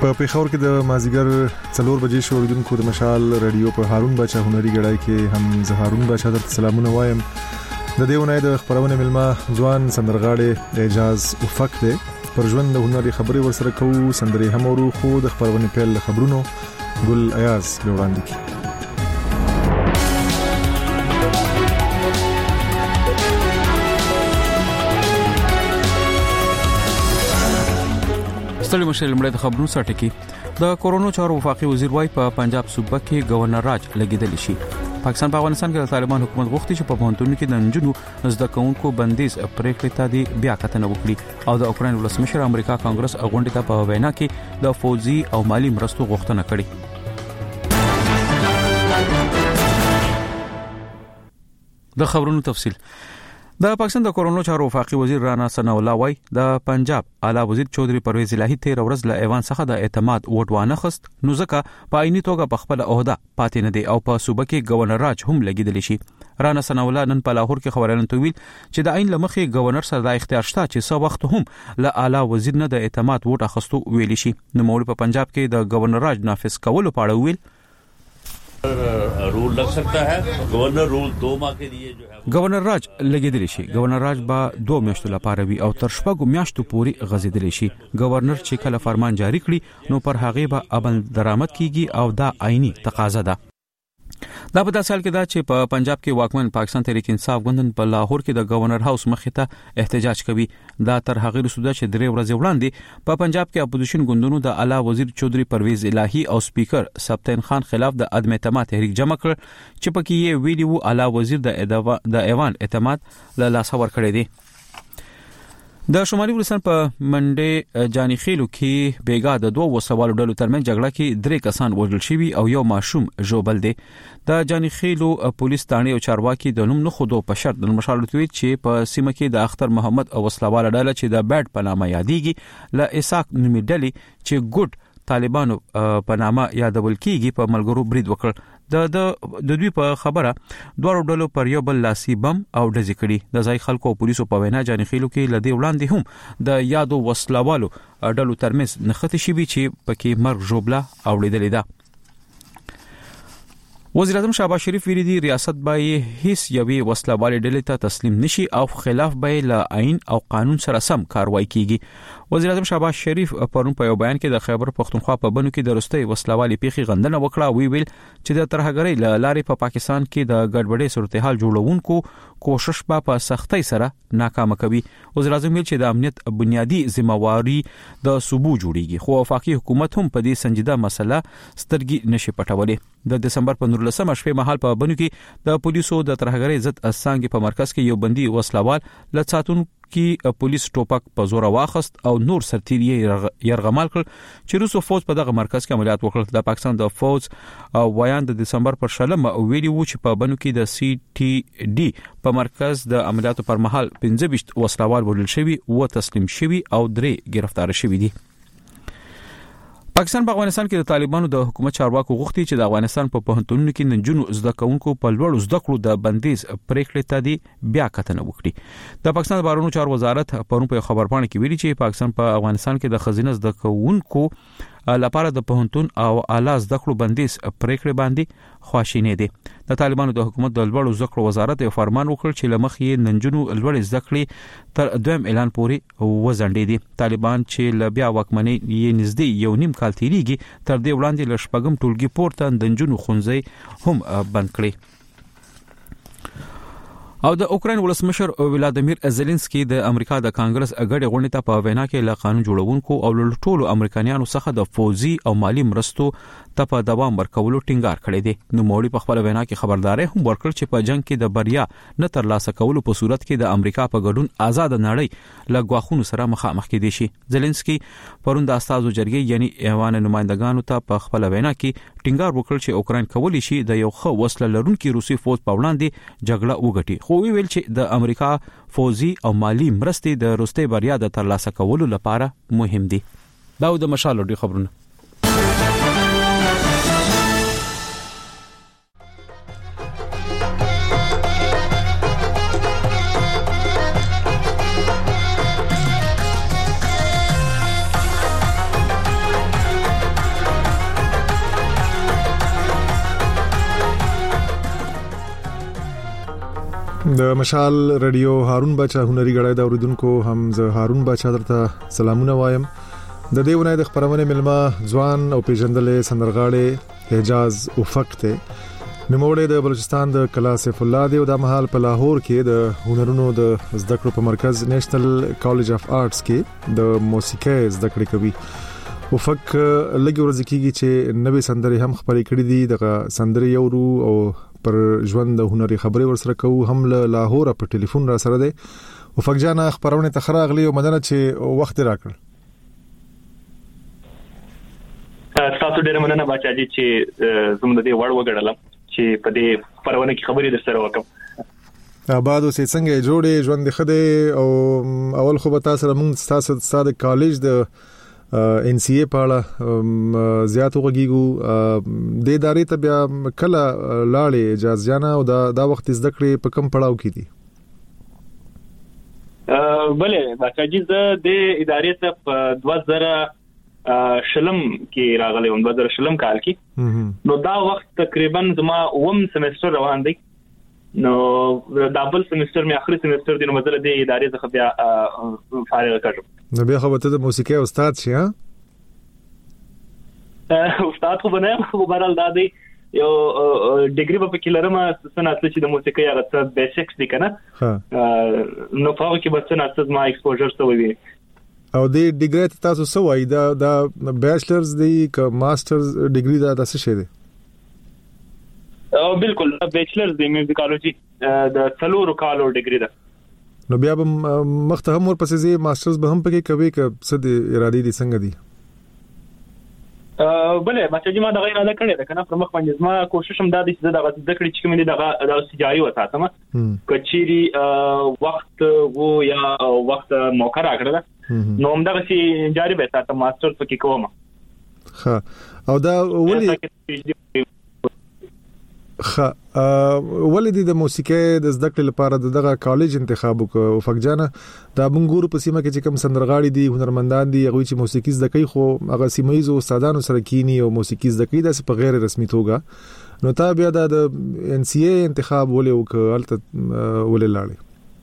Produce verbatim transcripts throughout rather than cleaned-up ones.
په پیښور کې د مازیګر څلور بجې شو اوریدونکو د مشال رادیو په هارون بچا هنري غړای کې هم زه هارون بچا درته سلامونه وایم. د دې ونای د خبرونه ملما ځوان سندرغاړي اعجاز افق دی پر ژوند د هنري خبري ورسره کوو سندري هم ورو خو د خبرونه پیل خبرونو ګل ایاز وړاندې کی. ستړي مشر لمړی د خبرونو سرټکی. د کورونا چارو وفاقي وزیر وايي په پنجاب صوبه کې گورنر راج لګیدل شي. پاکستان په افغانستان کې د طالبان حکومت غوښتي چې په پوهنتونونو کې د نجونو زده کوونکو بندیز پریکړې ته دی بیا کتنه وکړي او د اوکرين ولسمشر امریکا کانګرس غونډې ته په وینا کې د فوزي او مالی مرستو غوښتنه کړې. د خبرونو تفصیل. د پاکستان د کورونا چارو وفاقي وزیر رانا ثناء الله وايي د پنجاب اعلی وزیر چودري پرویز الهی تیر ورځ له ایوان څخه د اعتماد ووټ وانه خست نو ځکه په عیني توګه په خپل عہده پاتې نه دی او په صوبه کې گورنر راج هم لګیدل شي. رانا ثناء الله نن په لاهور کې خبرونه تویل چې د عین لمخې گورنر سره د اختیار شته چې څو وخت هم له اعلی وزیر نه د اعتماد ووټ اخستو ویل شي. نو مولوی په پنجاب کې د گورنر راج نافذ کولو په اړه ویل رول لگ سکتا ہے. گورنر رول دو ماہ کے لیے جو ہے گورنر راج لګیدل شي. گورنر راج با دوه میاشتو لپاره وي او تر شپږو میاشتو پورې غځیدل شي. گورنر چې کله فرمان جاری کړي نو پر هغه به عمل درآمد کیږي او دا عیني تقاضا ده. دا په داسې حال کې دا چې په پنجاب کې واکمن پاکستان تحریک انصاف ګوندن په لاهور کې د گورنر هاوس مخې ته احتجاج کوي. دا تر هغه رسوده چې درې ورځې وړاندې په پنجاب کې اپوزیشن ګوندونو د اعلی وزیر چودري پرویز الهی او سپیکر سبتین خان خلاف د عدم اعتماد تحریک جمع کړ چې پکې یې ویلي وو اعلی وزیر د د ایوان اعتماد له لاس ور کړی دی. د شمالي ولسان په منډه جانی خیلو کې بیګا د دوه وسوالو ډلو ترمن جګړه کې درې کسان وژل شوي او یو ماشوم ژوبل دی. د جانی خیلو پولیس تانه او چارواکي د نوم نه خودو په شرط د مشال تویت چې په سیمه کې د اختر محمد او وسلواله ډله چې د بیډ په نامه یادېږي ل اساق نومي ډلې چې ګډ طالبانو په نامه یادول کیږي په ملګرو برید وکړ. د د دوی په خبره دوه ډلو پر یو بل لاسي بم او ډزې کړي. د ځای خلکو او پولیسو په وینا جانی خیلو کې لدی وړاندې هم د یادو وسلوالو ډلو ترمنځ نښتې شوي چې پکې مرګ ژوبله اوړېدلې ده. وزیر اعظم شهباز شریف ویلي دی ریاست باید هیڅ یوې وسلوالې ډلې ته تسلیم نشي او خلاف به له آئین او قانون سره سم کاروایی کیږي. وزیر اعظم شهباز شریف پرون په یو بیان کې د خیبر پختونخوا په بنو کې د رستۍ وسلوالې پیخي غندنه وکړه. وی ویل چې د ترهګرۍ له لارې په پاکستان کې د ګډوډۍ صورتحال جوړونکو کوشش په سختۍ سره ناکام کوي. وزیر اعظم ویل چې د امنیت بنیادی ذمہواری د صوبو جوړیږي خو وفاقي حکومت هم په دې سنجیده مسله سترګې نشي پټولې. د دسمبر په نولسمه شپه مهال په بنو کې د پولیسو د ترهګرۍ ضد اسانګي په مرکز کې یو بندي وسلوال لڅاتون کې پولیس ټوپک په زور واخست او نور سرتیری يرغمال کړ چې روسو فوج په دغه مرکز کې عملیات وکړل. د پاکستان د فوج ویان د دسمبر پر شلمه ویلي وو چې په بنو کې د سی ټي ډي په مرکز د عملیاتو پر مهال پنځه ویشت وسلوال وژل شوي او تسلیم شوي او درې گرفتار شوي دي. پاکستان په افغانستان کې د طالبانو د حکومت چارواکو غوښتي چې د افغانستان په پوهنتونونو کې نجونو زده کوونکو په لوړو زده کړو د بندیز پریکړې ته دی بیا کتنه وکړي. د پاکستان بهرنیو چارو وزارت پرون په خبرپاڼه کې ویلي چې پاکستان په افغانستان کې د خزینه زده کوونکو لپاره د پوهنتون او اعلی زده کړو بندیز پریکړې باندې خواشینې دي. د طالبانو د حکومت د لوړو زده کړو وزارت یو فرمان وکړ چې لمخ یې ننجونو لوړې زده کړې تر دویم اعلان پورې وزنډې دي. طالبان چې ل بیا واکمنۍ یې نږدې یو نیم کال تیریږي تر دې وړاندې ل شپږم ټولګي پورته د ننجونو خونځي هم بند کړي. او د اوکرين ولسمشر ولادیمیر زيلنسکي د امریکا د کانګرس اګړې غونډې ته په وینا کې له قانون جوړونکو او ټولو امریکایانو څخه د فوزي او مالی مرستو ته په دوام ورکولو ټینګار کړی دی. نو مولوی په خپل وینا کې خبرداري هم ورکړ چې په جنگ کې د بریا نه تر لاسه کولو په صورت کې د امریکا په ګډون آزاد نړۍ له غواخونو سره مخامخ کېدي شي. زيلنسکي پرون د استازو جرګې یعنی ایوان نمائندګانو ته په خپل وینا کې ټینګار وکړ چې اوکرين کولی شي د یو ښه وسله لرونکي روسي فوج په وړاندې جګړه وګټي. خو وی ویل چې د امریکا فوزي او مالی مرستې د روسي بریا د ترلاسه کولو لپاره مهم دي. دا د مشال ډي خبرونه. د مشال رادیو هارون بچا هنري غړای دا اوریدونکو هم زه هارون بچا درته سلامونه وایم د دې ونې د خبرونه ملما ځوان او پیژندلې سندرغاړي اعجاز افق ته نموړې د بلوچستان د کلا سیف الله دی او د محل په لاهور کې د هنرونو د زده کړو په مرکز نېشنل کالج اف آرټس کې د موسیقي زده کړې کوي افق لګي ورځ کېږي چې نوې سندرې هم خبرې کړې دي د سندرې یورو او پر ژوند د هنري خبرې ورسره کوو هم له لاهور په ټلیفون را سره دی افق جان خبرونه تخراغلی او مدنه چې وخت راکړ تاسو ډېر مننه بچاجي چې زموږ د دې وړ وګړلم چې په دې خبرونه کې خبرې در سره وکم آباد اوسې څنګه جوړې ژوند خده او اول خو به تاسو موږ تاسو د کالج د ان سی ای پاړه زیات وګیګو د ادارې ته بیا کله لاړې اجازه جانا او دا د وخت زده کړې په کم پړاو کې دي بلې بچاجي زه د ادارې ته په دوه زره شلم کې راغلی وم دوه زره شلم کال کې نو دا وخت تقریبا زما اوم سمستر روان دی نو دا بل سمستر مې اخري سمستر دی نو مزله د ادارې څخه بیا فارغ کړم نو بیا خو به ته د موسیقي استاد شې ها استاد خو بنه خو برال دا دی یو ډیګری په کې لرم سنه اصل چې د موسیقي هغه څه بیسیکس دي کنه نو په هغه کې بس نه اصل ما ایکسپوژر ته وی او د ډیګری تاسو څه وای دا د بیچلرز دی ک ماسترز ډیګری دا څه شي دی او بالکل بیچلرز دی میوزیکالوجي د څلورو کالو ډیګری ده نو بیا به مخته هم ورپسې زی ماسترز به هم پکې کوي ک څه د ارادي دي څنګه دي بلې ماته ما د غیر اراده کړې ده کنه پر مخ باندې زما کوشش هم دا دي چې دا د کړې چې کوم دي دا د سجایي وساتم کچيري وخت وو یا وخت موقع راکړه نو هم دا چې جاری به تاسو ماستر پکې کوم ها او دا ولې خا ولې د موسیقي د زده کړې لپاره دغه کالج انتخاب وکړو افق جان دا بنګورو په سیمه کې چې کوم سندرغاړي دي هنرمندان دي هغه چې موسیقي زده کوي خو هغه سیمایي استادانو سره کینی او موسیقي زده کوي د په غیر رسمي توګه نو تا بیا د ان سی ای انتخاب ولې وکړل ولې لاړې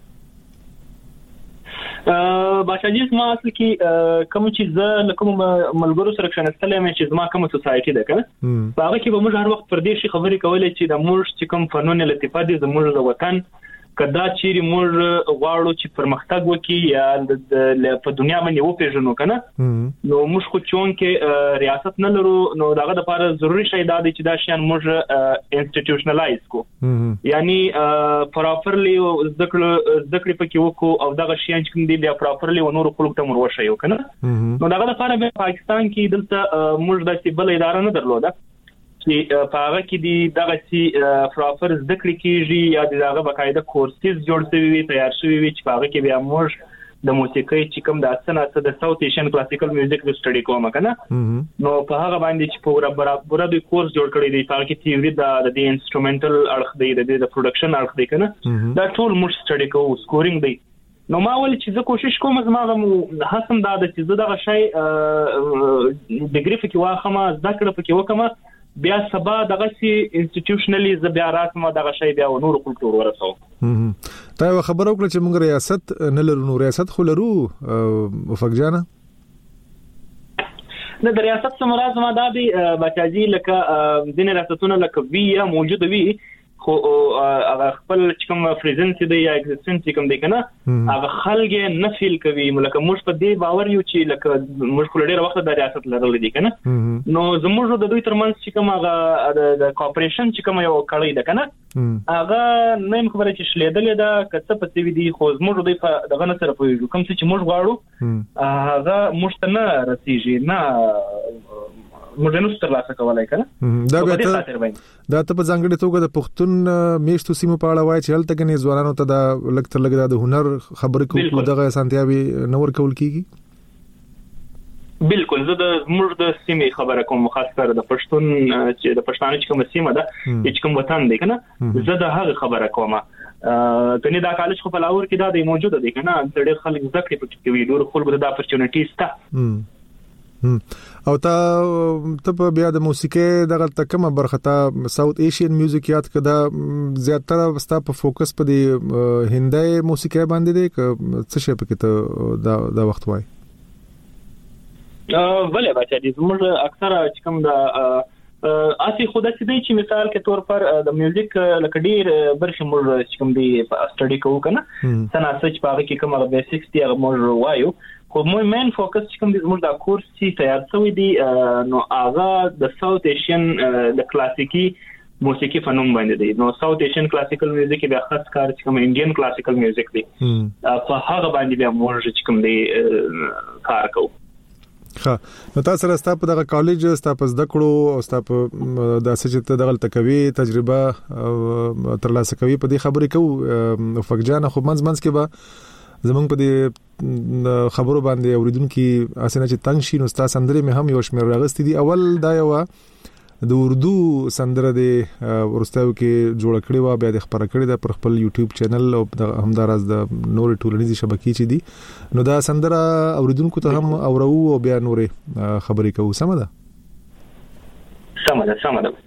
باشاجي ما اصل کې کوم چې زه کوم ملګرو سره څنګه مې چې زما کوم سوسايټي ده کنه هغه کې به موږ هر وخت پر دې شي خبرې کولې چې د موږ چې کوم فنون لطیفه دي زموږ د وطن کدا چیرې موږ غواړو چې پرمختګ وکړي یا په دنیا باندې وپیژنو کنه نو موږ خو چون کې ریاست نه لرو نو داغه لپاره ضروری شی دا دی چې دا شیان موږ انسټیټیوشنلایز کو یعنی پراپرلی ذکر ذکر پکې وکړو او داغه شیان چې کوم دی بیا پراپرلی و نور خلک ته مور وشيو کنه نو داغه لپاره په پاکستان کې دلته موږ د سیبل اداره نه درلوده چې په هغه کې دی دغه چې پراپر ذکر کیږي یا دغه باقاعده کورسز جوړ شوی وي تیار شوی وي چې په هغه کې بیا موږ د موسیقي چې کوم د اسنه د ساوث ایشین کلاسیکل میوزیک د سټډي کوم کنه نو په هغه باندې چې پورا برابر د کورس جوړ کړی دی په هغه کې تیوري د د انسټرومنټل اړخ دی د د پروډکشن اړخ دی کنه دا ټول موږ سټډي کوو سکورینګ دی نو ما ول چې زه کوشش کوم زما غو حسم دا د چې زه دغه شی ډیګری فکر واخم زده کړم فکر وکم بیا سبا دغه سي انسټیټیوشنلی ز بیا راتمه دغه شی بیا نور کلتور ورسو تا خبرو کړ چې موږ ریاست نه لرو نو ریاست خو لرو افق جان نه د ریاست سمراز ما د بچاجي لکه دین ریاستونه لکه وی موجود وی خو هغه خپل کوم پریزنس دی یا ایگزیستنس کوم دی کنه هغه خلک نه فیل کوي ملکه موږ په دې باور یو چې لکه موږ خو ډېر وخت د ریاست لرل دي کنه نو زموږ د دوی ترمنځ چې کوم هغه د کوپریشن چې کوم یو کړی ده کنه هغه نیم خبره چې شلیدلې ده کڅ په سی وی دي خو زموږ دوی په دغه نه سره پوي کوم چې موږ غواړو هغه موږ ته نه رسیږي نه موږ نو ستر لاسه کولای کنه دا به دا ته په ځانګړي توګه د پښتون میشتو سیمو په اړه وایي چې هلته کې نه ځوانانو ته دا لکه لګا د هنر خبرې کوو دغه سانتیابي نور کول کیږي بالکل زه د موږ د سیمې خبره کوم خاص کر د پښتون چې د پښتانه چې کوم سیمه ده چې کوم وطن دی کنه زه د هغه خبره کوم کني دا کالج خو په لاهور کې دا دی موجوده دی کنه ډېر خلک ذکر پکې کوي ډېر خلک د اپورچونټیز ته او تا ته بیا د موسیقي دغه تکمه برخه تا ساوث ایشین میوزیک یاد کړه زیاتره ستا په فوکس په د هندي موسیقي باندې دی که څه شي په کې ته دا د وخت وای ا ولې بچا دي زموږ اکثره کوم دا اسی خود څه دی چې مثال کې تور پر د میوزیک لکه ډیر برخه موږ کوم دی سټډي کوو کنه څنګه چې په هغه کې کومه بیسیکس دی هغه موږ وایو خو مو مین فوکس چې کوم د زموږ د کورس چې تیار شوی دی نو هغه د ساوث ایشین د کلاسیکي موسیقي فنون باندې دی نو ساوث ایشین کلاسیکل میوزیک به خاص کار چې کوم انډین کلاسیکل میوزیک دی په هغه باندې به موږ چې کوم دی کار کوو ها نو تاسو سره ستاسو دغه کالج ستاسو زده کړو او ستاسو د سجته دغه تکوي تجربه ترلاسه کوي په دې خبرې کوو فقجان خو منځ منځ کې به زمونږ په دې خبرو باندې اوریدونکو اسنه چې تنگ شي نو تاسو سندري مې هم یو شمیر راغستې دي اول دا یو د اردو سندره د ورستاو کې جوړ کړی و بیا د خبره کړی د پر خپل یوټیوب چینل او همدارز د نور ټولنیزي شبکې چې دي نو دا سندره اوریدونکو ته هم اورو او بیا نور خبرې کوو سم ده سم ده سم ده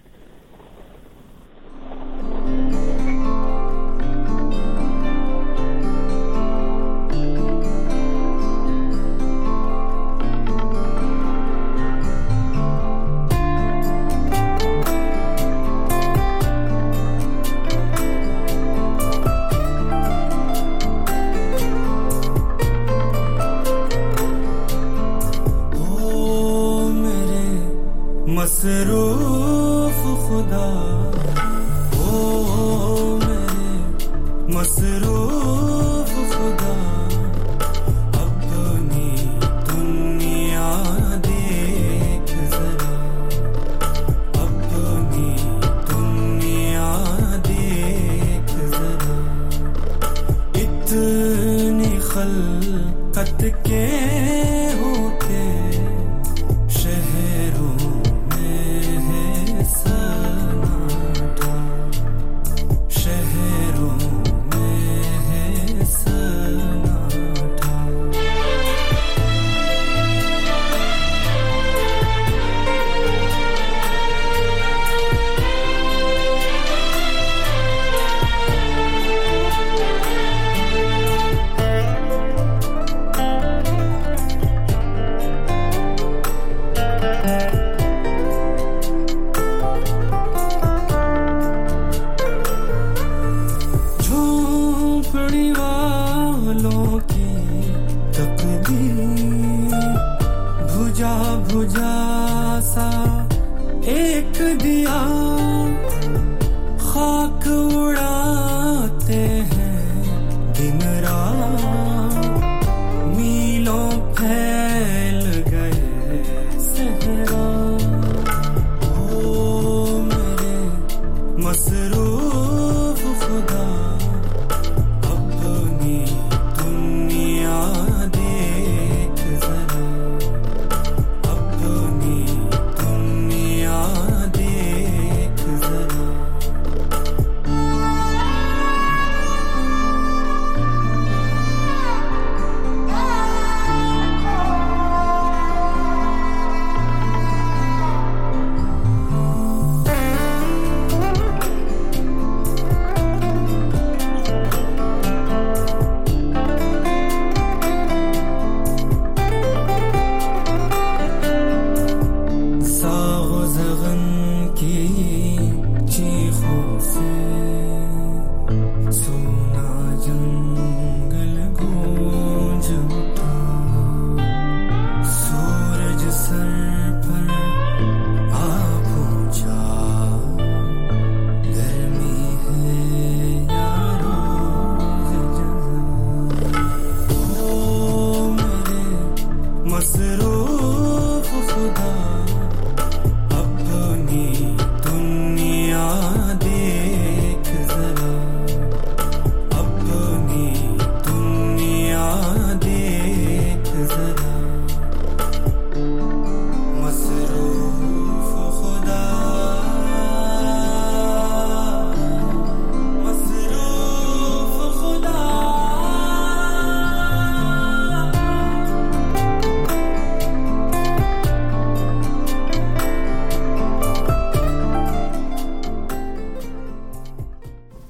मसरूफ खुदा ओ मेरे मसरूफ खुदा अपनी दुनिया देख जरा अपनी दुनिया देख जरा इतनी खलकत के होते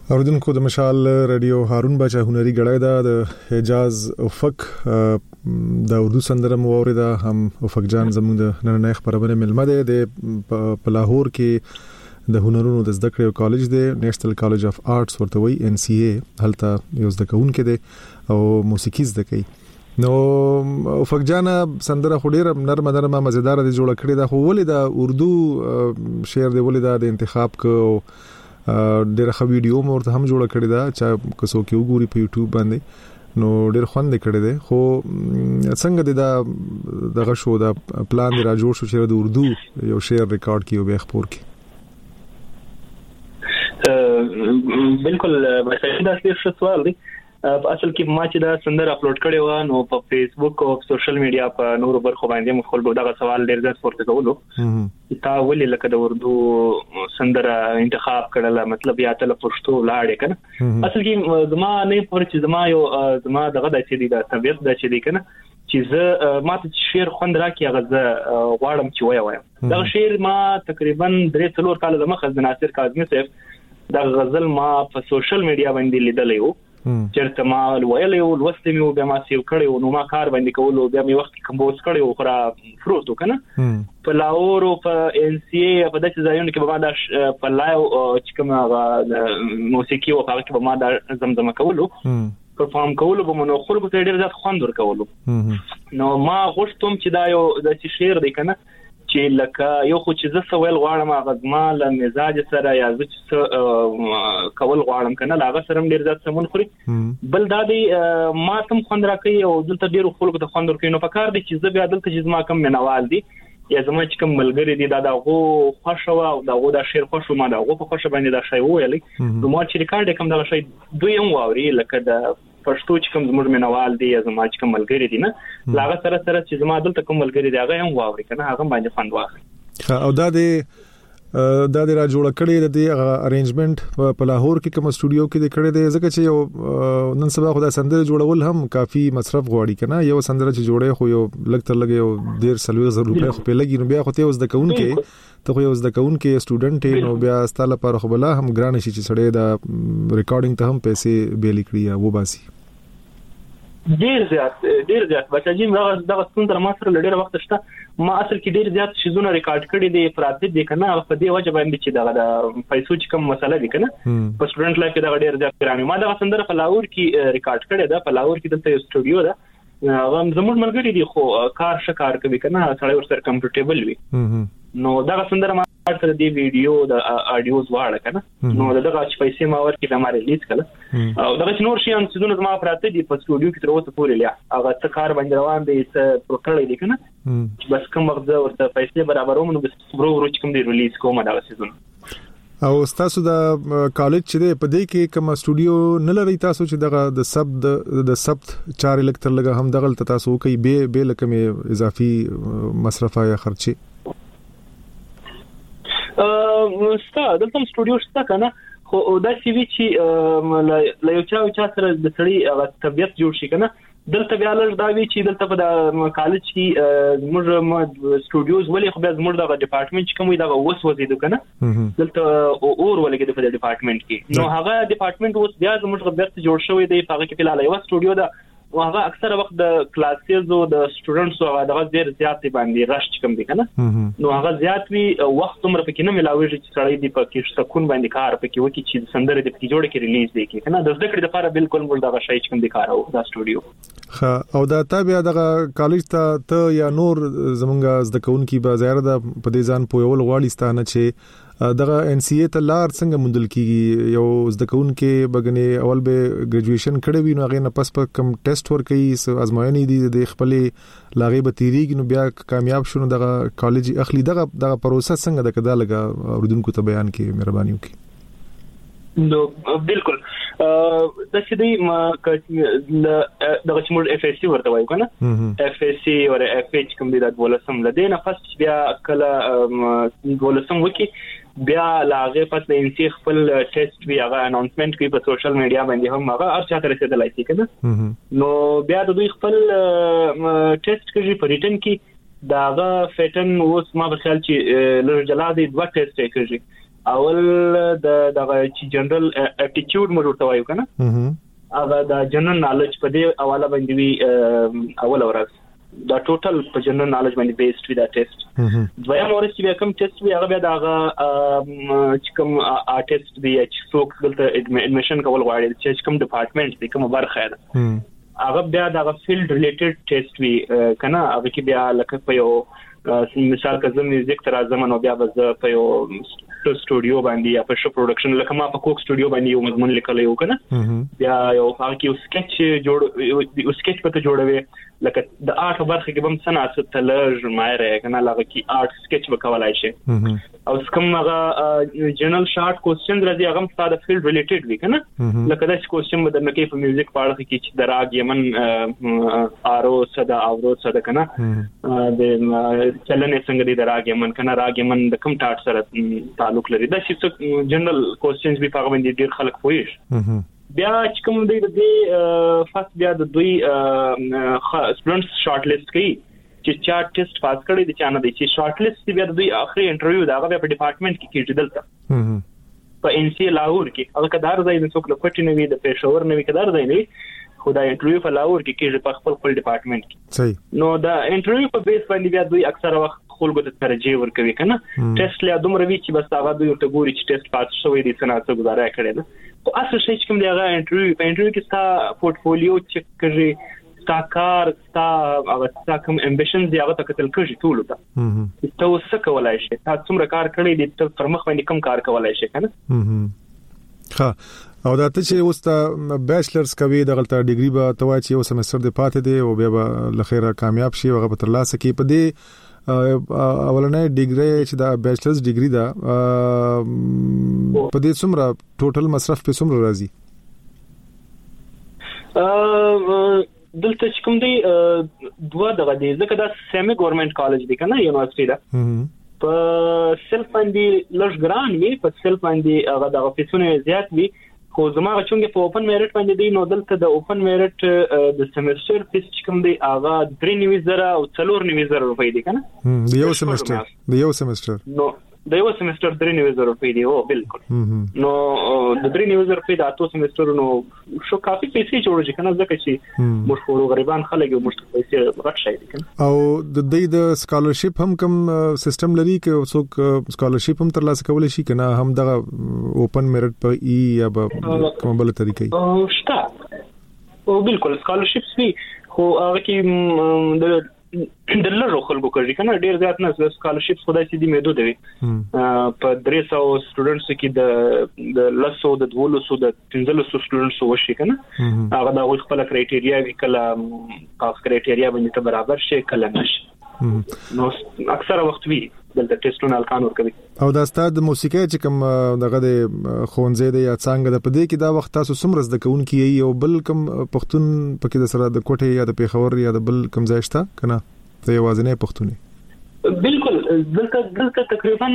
اوردونکو د مشال رادیو هارون بچا هنري غړای دا د حجاز افق د اردو سندره موریدا هم افق جان زموږ د نن خبرونه ملمه ده د لاهور کې د هنرونو د زده کړې کالج دی نېشنل کالج اف آرټس ورته وی ان سی ای هلته یو زده کوونکې دی او موسیقي زده کوي. نو افق جان سندره خډیر نرمه نرمه مزیدار دي جوړ کړی دا خو ولې د اردو شعر دی ولې دا د انتخاب کو ډېر ښه ویډیو مورته هم جوړ کړی دا چې کسو کې وګوري په یوټیوب باندې نو ډېر خوند کړی دی خو څنګه دا دغه شو دا پلان دی را جوړ شو چې د اردو یو شعر ریکارډ کیو به خبر کی بالکل مشاهده اصلي سوال دی په اصل کې ما چې دا سندر اپلوډ کړی و نو په فیسبوک او سوشل میډیا په نورو برخو باندې مخ خلکو دا سوال ډیر زیات پورته کولو تا ولې لکه د اردو سندر انتخاب کړل مطلب یا تل پښتو لاړې کنه اصل کې زما نه پر چې زما یو زما دغه د چې دی د طبيعت د چې دی کنه چې زه ما ته شعر خوند راکې غزه غواړم چې وای وایم دا شعر ما تقریبا درې څلور کال زما خزانه ناصر کاظمی صاحب دا غزل ما په سوشل میډیا باندې لیدلې و چرته ما ویلې او لوستې مې بیا ما سیو کړې او نو ما کار باندې کول او بیا مې وخت کمپوز کړې او خورا فروټو کنه په لاهور او په ان سی ای په داسې ځایونو کې به ما دا په لایو چې کومه موسیقي او هغه کې به ما دا زمزمه کولو پرفارم کولو به نو خلکو ته ډېر زیات خوند ورکولو نو ما غوښتم چې دا یو د شعر دی کنه چې لکه یو خو چې زه سوال غواړم غزما له مزاج سره یا زه چې کول غواړم کنه لاغه سره ډیر ځات سمون خوري بل دا دی ما تم خوند راکې او دلته ډیر خلکو ته خوند ورکې نو پکار دي چې زه بیا دلته چې ما کم منوال دي یا زما چې کوم ملګری دي دا دغه خوښه او دغه د شعر خوښه ما دغه په خوښه باندې دا شی ویلې نو ما چې ریکارډ کوم دغه شی دوی هم واوري لکه د پښتو چې کوم زموږ منوال دي یا زما چې کوم ملګری دي نه لاغه سره سره چې زما دلته کوم ملګری دی هغه هم واوري کنه هغه باندې خوند واخلي او دا دی دا د را جوړ کړي د ارینجمنت په لاهور کې کوم سټوډیو کې د کړي دی ځکه چې یو نن سبا خدای سندره جوړول هم کافي مصرف غواړي کنه یو سندره چې جوړه خو یو لګ تر لګي یو ډیر سلوي زر روپے خو په لګي نو بیا خو ته اوس د کون کې ته خو اوس د کون کې سټوډنټ نو بیا ستاله پر خو بلا هم ګران شي چې سړی دا ریکارډینګ ته هم پیسې به لیکړي یا و باسي ډیر زیات ډیر زیات بچی موږ دغه ستوندر ما سره ډیر وخت شته ما اصل کې ډیر زیات شیزونه ریکارډ کړي دي پراته دي کنه په دې وجه باندې چې دغه د پیسو چې کوم مسله دي کنه په سټوډنټ لایف کې دغه ډیر زیات ګرانه ما دغه سندره په لاهور کې ریکارډ کړي ده په لاهور کې دلته یو سټوډیو ده هغه زموږ ملګری دي خو کار شکار کوي کنه سړی ورسره کمفورټیبل وي نو دغه سندره ما سره دی ویډیو د اډیوز واړه کنه نو دغه چې پیسې ما ورکې د ما ریلیز کړه او دغه نور شي ان سيزونه ما پراته دي په سټوډیو کې تر اوسه پورې لیا هغه څه کار باندې روان دي څه پروتړې دي کنه بس کوم وخت ورته پیسې برابروم نو بس ورو ورو چې کوم دی ریلیز کوم دغه سيزونه او تاسو د کالج چې په دې کې کوم سټوډیو نه لري تاسو چې دغه د سبت د سبت چار الکتر لګه هم دغه تاسو کوي به به لکه اضافي مصرف یا خرچي ا ستا دلته سټوډیو شته کنه خو دا سی وی چې لا یو چا چا سره د سړی طبيعت جوړ شي کنه دلته بیا لږ دا وی چې دلته په کالج کې موږ سټوډیوز ولې خو بیا موږ د ډپارټمنټ کوم دا وس وزیدو کنه دلته اور ولګي د ډپارټمنټ کې نو هغه ډپارټمنټ اوس بیا موږ غبرت جوړ شوی دی هغه کې فلال یو سټوډیو دا هغه اکثره وخت د کلاسز او د سټوډنټس او دغه ډیر زیات باندې رش کوم دي کنه نو هغه زیات وی وخت عمر پکې نه ملاوي چې سړی دی پکې سکون باندې کار پکې وکي چې سندره د پکې جوړ کې ریلیز دی کنه د ذکر د لپاره بالکل موږ دغه شی کوم دي کار او دا سټوډیو او دا تابع دغه کالج ته ته یا نور زمونږ زده کوونکي به زیاره د په دې ځان پویول غواړي ستانه چې دغه ان سی ای ته لار څنګه مندل کیږي یو زده کوونکي بګنی اول به ګریجویشن کړي وي نو هغه نه پس په کم ټیسټ ور کوي ازموینې دي د خپل لاغي به تیریږي نو بیا کامیاب شونه دغه کالج اخلي دغه دغه پروسه څنګه د کدا لګا اوردونکو ته بیان کې مهرباني وکړي نو بالکل د چې دی ما دغه چې موږ اف اس سی ورته وایو کنه اف اس سی او اف ایچ کوم دی د ولسم لدینه فاست بیا کله ولسم وکي بیا لاغه پس د ان سی خپل ټیسټ وی هغه اناونسمنت کوي په سوشل میډیا باندې هم هغه هر چاته رسیدلای شي کنه نو بیا د دوی خپل ټیسټ کوي په ریټن کې داغه فیټن اوس ما په خیال چې لږ جلا دی دوه ټیسټ کوي اول د دغه چې جنرال اپټیټیوډ موږ ورته وایو کنه هغه د جنرال نالج په دې حواله باندې وی اول ورځ دا ټوټل په جنرال نالج باندې بیسډ وی دا ټیسټ دویم ورځ چې کوم ټیسټ وی هغه بیا دغه چې کوم آرټیست دی چې څوک دلته اډمیشن کول غواړي چې کوم ډپارټمنټ دی کوم برخه ده هغه بیا دغه فیلډ ریلیټډ ټیسټ وی کنه هغه کې بیا لکه په یو مثال کزه میوزیک تر ازمن او بیا بز په یو سټوډیو باندې یا په شو پروډکشن لکه ما په کوک سټوډیو باندې یو مضمون لیکلی یو کنه بیا یو هغه کې سکیچ جوړ یو سکیچ پته جوړوي لکه د آرټ برخه کې بم صنعت تلج مایره کنه لکه کې آرټ سکیچ وکولای شي او کوم هغه جنرال شارټ کوېسچن راځي هغه ستاسو فیلډ ریلیټډ وي کنه لکه دا کوېسچن بدل کې په میوزیک په اړه کې چې دراګ یمن آرو صدا اورو صدا کنه د چلنې څنګه دي دراګ یمن کنه راګ یمن د کوم ټاټ سره تعلق لري دا چې جنرال کوېسچنز به په باندې ډیر خلک پوهیږي بیا چې کوم دی د فاست بیا د دوی سټوډنټس شارټ لیست کوي چې چا ټیسټ پاس کړي دي چې نه دي چې شارټ لیست بیا د دوی اخري انټرویو دا هغه په ډپارټمنټ کې کېږي دلته په ان سی لاهور کې هغه کدار ځای د څوک لپټ نه وي د پېښور نه وي کدار ځای نه خدای انټرویو په لاهور کې کېږي په خپل خپل ډپارټمنټ کې صحیح نو دا انټرویو په بیس باندې بیا دوی اکثره وخت خلکو ته ترجیح ورکوي کنه ټیسټ لا دومره وی چې بس هغه دوی ته ګوري چې ټیسټ پاس شوی دي څنګه څه گزاره کړي نه او اصل شي چې کوم دی هغه انټرویو په انټرویو کې ستا پورټفولیو چیک کوي ستا کار ستا هغه ستا کوم امبیشن دی هغه تکتل کوي ټول ته ته وسه کولای شي تاسو څومره کار کړی دي ته پر مخ باندې کم کار کولای شي کنه ها او دا ته چې اوس ته بیچلرز کوي د غلطه ډیګري به توای چې یو سمستر د پاتې دی او بیا به لخيره کامیاب شي هغه به تر لاسه کې په دې اولنې ډیګري چې دا بیچلرز ډیګري دا په دې څومره ټوټل مصرف په څومره راځي دلته چې کوم دی دوه دغه دی ځکه دا سیمي ګورنمنت کالج دی کنه یونیورسيټي دا په سیلف باندې لږ ګران وي په سیلف باندې هغه د فیسونه زیات وي خو زما چونګه په اوپن میرټ باندې دی نو دلته د اوپن میرټ د سیمستر فیس کوم دی هغه درې نیو زره او څلور نیو زره روپۍ دي کنه د یو سیمستر د یو سیمستر نو د یو سیمستر درې نیو زره روپۍ دی او بالکل نو د درې نیو زره روپۍ د اته سیمستر نو شو کافي پیسې جوړږي کنه ځکه چې مشهور غریبان خلک یو مشت پیسې غټ شي کنه او د دې د سکالرشپ هم کوم سیستم لري چې څوک سکالرشپ هم ترلاسه کولای شي کنه هم د اوپن میرټ په ای یا کوم بل طریقې او شته او بالکل سکالرشپس وی خو هغه کې د د لږو خلکو کوي کنه ډیر زیات نه سکالرشپ خدای سي دي محدود وي په درې سوه سټوډنټس کې د د لسو د دولسو د پنځلسو سټوډنټس وشي کنه هغه د خپل کرایټیریا وی کله خاص کرایټیریا باندې ته برابر شي کله نشي نو اکثره وخت وی دلته ټیسټونه الکان ور کوي او دا ستاد موسیقي چې کوم دغه د خونځې د یا څنګه د پدې کې دا وخت تاسو سمرز د کون کې یو بل کوم پښتون پکې د سره د کوټه یا د پیښور یا د بل کوم ځای شته کنه ته یوازینې پښتوني بالکل دلته دلته تقریبا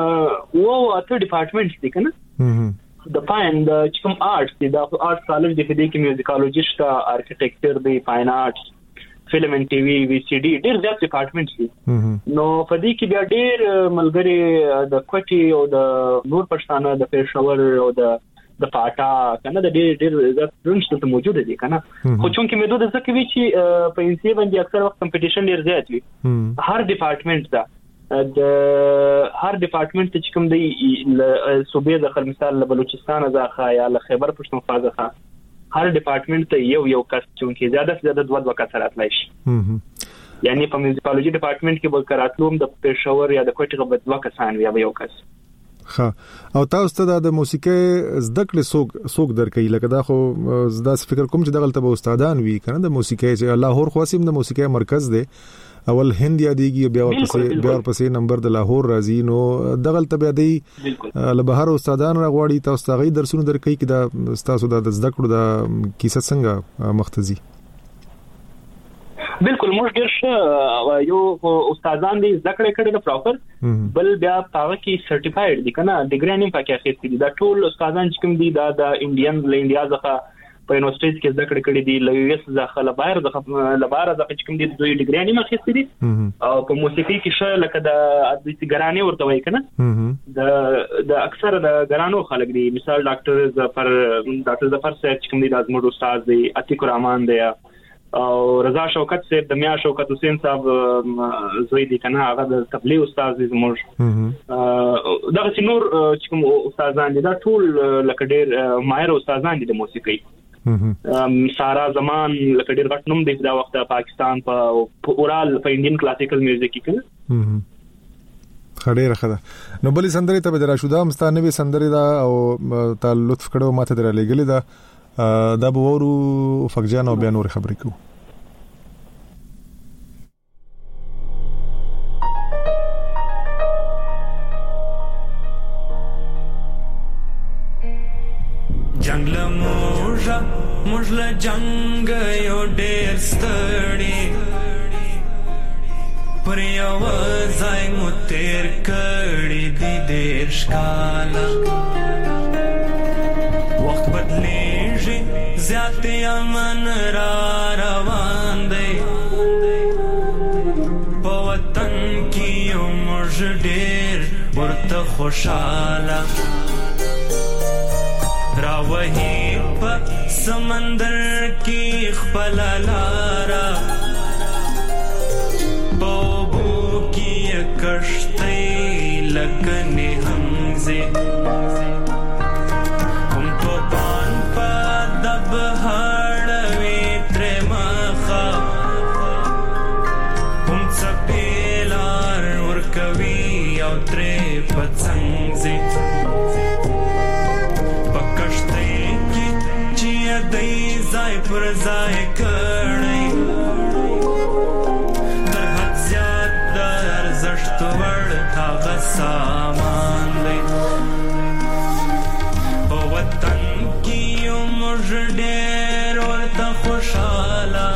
وو اته ډپارټمنټس دي کنه د فاین د کوم آرټس دي د آرټس کالج د دې کې میوزیکالوجیسټ آرکیټیکچر دی فاین آرټس فلم ان ټي وي وی سي ډي ډیر زیات ډپارټمنټس دي نو په دې کې بیا ډیر ملګری د کوټي او د نور پښتانه د پېښور او د د پاټا کنه د ډیر ډیر زیات سټوډنټس ته موجود دي کنه خو چون کې مې دوه ځکه وی چې په ان سي باندې اکثر وخت کمپټیشن ډیر زیات وي هر ډپارټمنټ دا د هر ډپارټمنټ چې کوم دی صوبې د خل مثال له بلوچستان ځخه یا له خیبر پښتونخوا ځخه هر ډپارټمنټ ته یو یو کس چې زیاده زیاده دوه دوه کس راتلای شي یعنی په میوزیکالوجي ډپارټمنټ کې به کراتلوم د پېښور یا د کوټې په دوه کسان وي یا یو کس ها او تاسو ته د موسیقي زده کړې څوک څوک درکې لکه دا خو زدا فکر کوم چې دغلت به استادان وي کنه د موسیقي چې لاهور خواسم د موسیقي مرکز دی اول هند یادېږي بیا ورپسې بیا ورپسې نمبر د لاهور راځي نو دغلت بیا دی له بهر استادان راغواړي تاسو ته غي درسونه درکې کې دا تاسو د زده کړو د کیسه څنګه مختزي بالکل موږ ډیر ښه یو استادان دي زده کړې کړي د پراپر بل بیا هغه کې سرټیفاید دي کنه ډیګری نه پکې اخیستي دي دا ټول استادان چې کوم دي دا د انډین له انډیا ځخه په یونیورسيټیز کې زده کړې کړې دي له یو اس ځخه له بهر ځخه له بهر ځخه چې کوم دي دوی ډیګري نه مخې دي او په موسیقي کې شې لکه د د ګراني ورته وایي کنه د د اکثر د ګرانو خلک دي مثال ډاکټر ظفر ډاکټر ظفر صاحب چې کوم دي د زموږ استاد دی عتیق الرحمن دی او رضا شوکت صاحب د میا شوکت حسین صاحب زوی دي کنه هغه د تبلیغ استاد دي زموږ دغه څنور چې کوم استادان دي دا ټول لکه ډېر ماهر استادان دي د موسیقي سارا زمان لکه ډېر غټ نوم دی دا وخت پاکستان په اورال په انډین کلاسیکل میوزیک کې خډيره خده نو بلې سندري ته به راشودا مستانه به سندري دا او تعال لطف کړو ماته درا لګلې دا دا به ورو فقجان او بیا نور خبرې کوو جنگ له موجه موج له جنگ یو ډېر ستړي پر یو ځای مو تیر کړي دي ډېر ښکاله وخت بدلیږي زیات امن را روان دی په وطن کې یو موږ ډېر ورته خوشاله راوهی په سمندر کې خپل لارا بوبو کې کشتۍ لکه همزه کوم توپان په دب هړوي تر مخه کوم څپېلار ورکوي او ترې پڅنګزه ځای پر ځای کړی تر حد زیات د ارزښت وړ هغه سامان دی په وطن کې یو موږ ډېر ورته خوشاله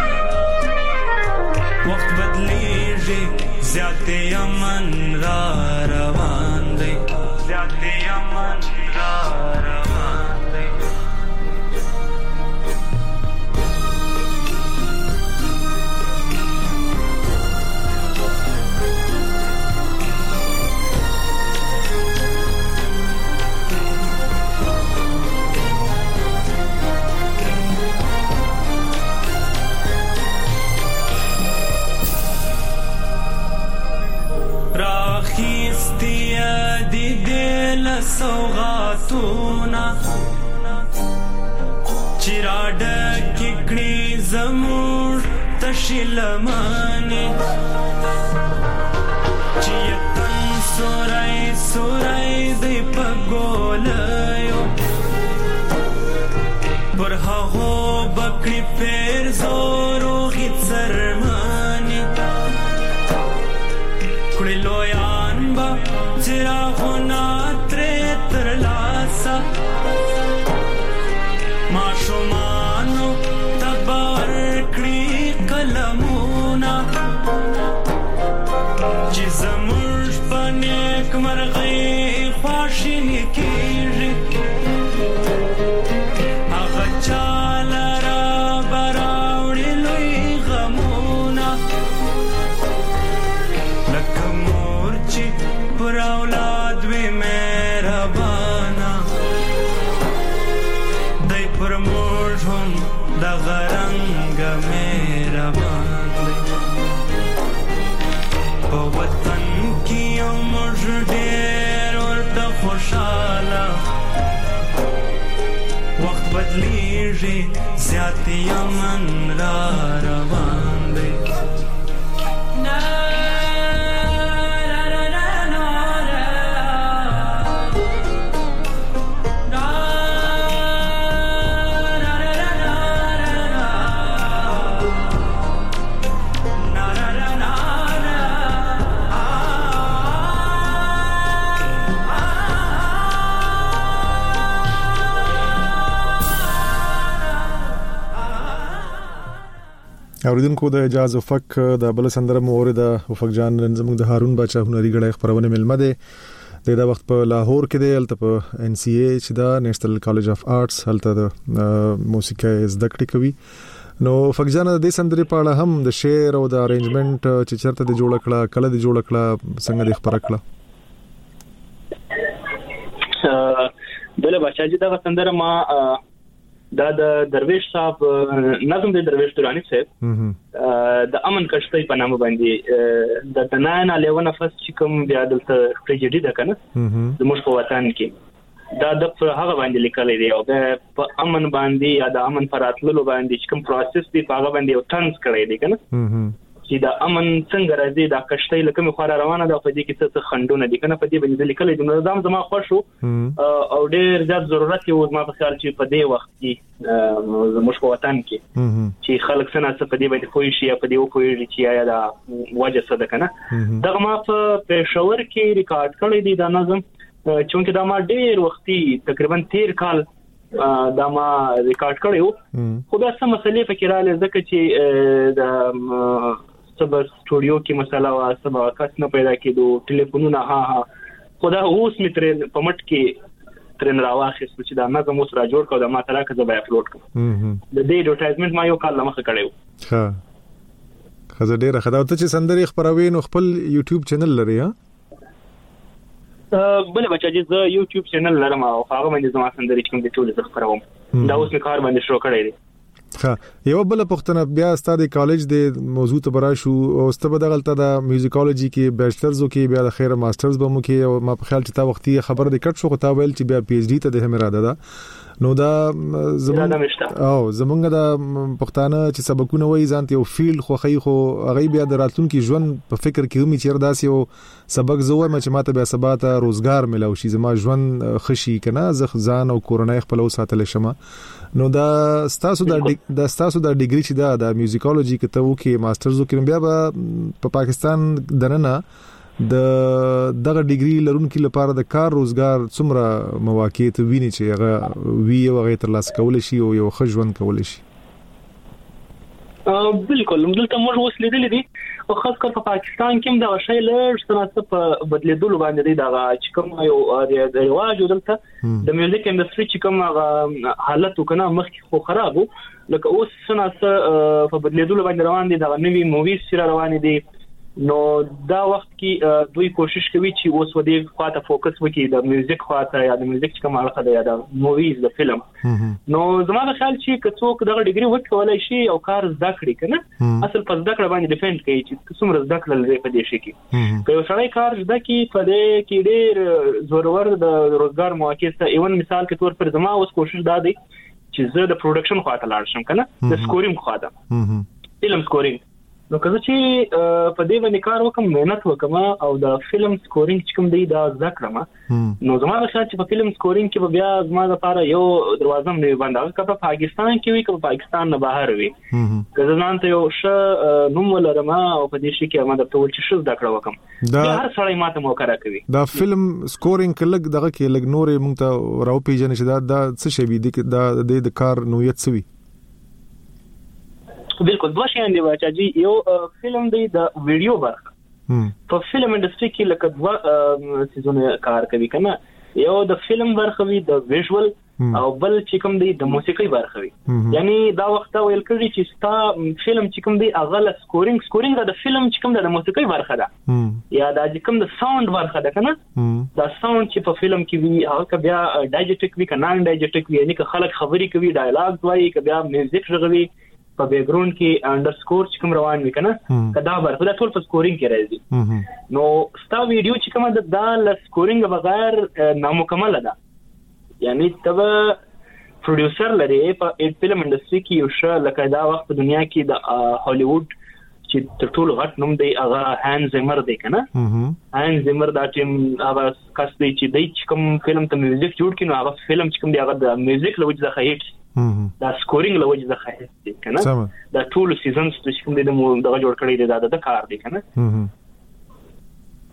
وخت بدلیږي زیات امن را روان دی زیات امن را روان دی سوغاتونا چراډ ککړي زمور تشلمانه چیتن سورای سورای دی پګولایو پر هغه بکړي پیر زورو غڅرمانه کړي لویان با چراغونه ماشومانو تبار کړي قلمونه چې زموږ په نیک مرغۍ خواشیني کېږي هغه چاله را براوړي لوی غمونه لکه مور چې پر اولاد وي مهربانه دی پر موږ هم دغه رنګ مهربان دی په وطن کې یو موږ ډېر ورته خوشاله وخت بدلیږي زیات امن را روان دی اوریدونکو د اجازه فک د بل سندره مورده وفق جان زموږ د هارون بچا هنري غړي خبرونه ملمه ده د دا وخت په لاهور کې دی هلته په ان سی ای چې دا نېشنل کالج اف آرټس هلته د موسیقي زده کړې کوي. نو فقجانه د سندري په اړه هم د شعر او د ارینجمنت چې چرته د جوړ کړه کله د جوړ کړه څنګه د خبره کړه؟ بل بچاجي دا سندره ما دا د درویش صاحب نظم د درویش درانی صاحب د امن کشتۍ په نامه باندې د تناین علیو نفس چې کوم بیا دلته ټریجډي ده کنه د موږ په وطن کې دا د هغه باندې لیکل دی او په امن باندې یا د امن پراتللو باندې چې کوم پروسس دی په هغه باندې یو ټنس کړی دی کنه چې د امن څنګه راځي د کشتۍ لکه مخ روانه ده په دې کې څه خندونه دي کنه په دې باندې لیکل دي. نو زم زما خوشو او ډېر زیات ضرورت یو ما په خیال چې په دې وخت کې زموږ په وطن کې چې خلک څنګه څه په دې باندې خوښ شي په دې وکوي چې یا دا وجه څه ده کنه دغه ما په پېښور کې ریکارډ کړی دی دا نظم چې دا ما ډېر وختي تقریبا تیر کال دا ما ریکارډ کړیو خو دا څه مسلې فکر رااله ځکه چې د سبا سټوډیو کې مسله وا سبا کس نه پیدا کېدو ټلیفونونه ها ها خدا اوس متر په مټ کې ترن راواخې چې دا نظم اوس را جوړ کړو دا ما ترا کې زه به اپلوډ کړم د دې اډورټایزمنت ما یو کال لمخه کړیو. ها خزه ډیره خدا ته چې سندري خبروي نو خپل یوټیوب چینل لري ها؟ بل بچاجي زه یوټیوب چینل لرم او هغه باندې زما سندري کوم د ټول زه خبروم دا اوس می کار باندې شروع کړی دی. ها یو بل پختنه بیا ستاسو کالج د موضوع ته برا شو او ستبه د غلطه د میوزیکولوژي کې بیچلرز کې بیا د خیره ماسترز به مو کې او ما په خیال چې تا وختي خبر د کټ شو خو تا ویل چې بیا پی ایچ ډی ته د هم اراده ده نو دا زمونږ او زمونږ د پښتانه چې سبقونه وایي ځان ته یو فیلډ خو خی خو هغه بیا د راتلونکو ژوند په فکر کې هم چیر داسې یو سبق زوه چې ماته بیا سبا ته روزګار ملو شي زما ژوند خشي کنه زه ځان او کورونای خپل وساتل شمه. نو دا ستاسو د د ستاسو د ډیګری چې دا د میوزیکولوژي کې ته وکي ماسترز وکړم بیا په پا پاکستان دننه د دغه ډیګری لرونکو لپاره د کار روزګار څومره مواقع ته ویني چې هغه وی او هغه تر لاس کول شي او یو خجوند کول شي؟ بالکل دلته موږ اوس لیدل دي او خاص کر په پاکستان کې دا شی لږ څه په بدلیدلو باندې دی دا چې کوم یو د رواج دلته د میوزیک انډستری چې کوم حالت وکنه مخکې خو خرابو لکه اوس څه په بدلیدلو باندې روان دي دا نوې موویز چې روان دي نو دا وخت کې دوی کوشش کوي چې اوس ودې خواته فوکس وکړي د میوزیک خواته یا د میوزیک کوم اړه ده یا د موویز د فلم نو زما په خیال چې کڅوک دغه ډیګري وکولای شي او کار زده کړي کنه اصل په زده کړه باندې ډیپند کوي چې څومره زده کړل لري په دې شي کې که یو سړی کار زده کړي په دې کې ډېر زورور د روزګار مواقع ته ایون مثال کې تور پر زما اوس کوشش دا دی چې زه د پروډکشن خواته لاړ شم کنه د سکورینګ خواته فلم سکورینګ نو که چې په دې باندې کار وکم مهنت وکم او د فلم سکورینګ چې کوم دی دا ذکر ما نو زما د خیال چې په فلم سکورینګ کې بیا زما لپاره یو دروازه مې بنده که په پاکستان کې وي که په پاکستان نه بهر وي که زه ته یو ښه نوم ولرم او په دې شي کې ما د ټول چې څه ذکر وکم دا هر سړی ماته موقع راکوي دا فلم سکورینګ کله دغه کې لګ نورې مونږ ته راو پیژنې چې دا د څه شی دی دا د کار نوعیت سوي بالکل دوه شیان دی واچاجي یو فلم دی د ویډیو برخه په فلم انډستری کې لکه دوه سيزونه کار کوي کنه یو د فلم برخه وی د ویژوال او بل چې کوم دی د موسیقي برخه وی یعنی دا وخت ویل کړی چې ستا فلم چې کوم دی اغله سکورینګ سکورینګ د فلم چې کوم د موسیقي برخه ده یا د کوم د ساوند برخه ده کنه دا ساوند چې په فلم کې وی هغه بیا ډایجټیک وی کنه نان ډایجټیک وی یعنی که خلک خبري کوي ډایلاګ وایي که بیا میوزیک غوي په بیک ګراوند کې انډرسکور چې کوم روان وي کنه کدا برخه دا ټول په سکورینګ کې راځي نو ستا ویډیو چې کوم د دا ل سکورینګ بغیر نامکمل ده یعنی تبه پروډوسر لري په فلم انډستری کې یو ش لکه دا وخت په دنیا کې د هالیوډ چې تر ټولو غټ نوم دی هغه هان زیمر دی کنه هان زیمر دا چې هغه کس دی چې د کوم فلم ته میوزیک جوړ کینو هغه فلم چې کوم دی هغه د میوزیک لوجه ځخه هیټ دا سکورینګ لوجه ځخه هیټ دی کنه دا ټول سیزنز چې کوم دی د دغه جوړ کړی دی دا د کار دی کنه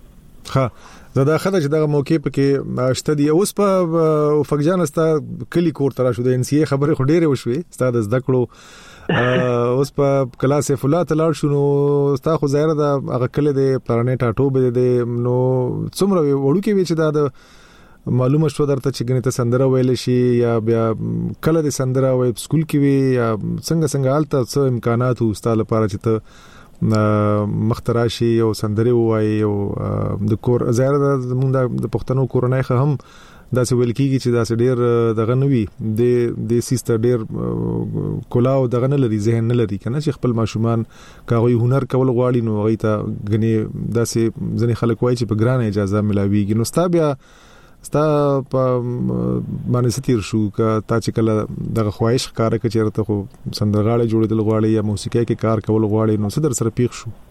ها زدا خدای چې دغه موقع په کې شته دی اوس په فقجان استا کلی کور ترا شو د ان سی خبره خو ډیره وشوي استاد زده کړو اوس په کلاس فلات لاړ شنو ستا خو ظاهر دا هغه کله د پلانټ اټو به د نو څومره وړو کې وچ دا د معلومه شو درته چې ګنې ته سندره ویل شي یا بیا کله د سندره وای سکول کې وي یا څنګه څنګه حالت څه امکانات وستاله لپاره چې ته مختراشي او سندره وای او د کور ظاهر د د پښتنو کورنۍ هم دا څه ویل کیږي چې دا څه ډیر دغه نوي د د سیستر ډیر کولاو دغه نه لري ذهن نه لري کنه چې خپل ماشومان کاوی هنر کول غواړي نو غي ته غني دا څه ځنې خلک وای چې په ګرانه اجازه ملاويږي نو ستا بیا ستا په باندې ستیر شو کا تا چې کله دغه خواهش کار کوي چې رته خو سندرغاړي جوړېدل غواړي یا موسیقي کې کار کول غواړي نو څه در سره پیښ شو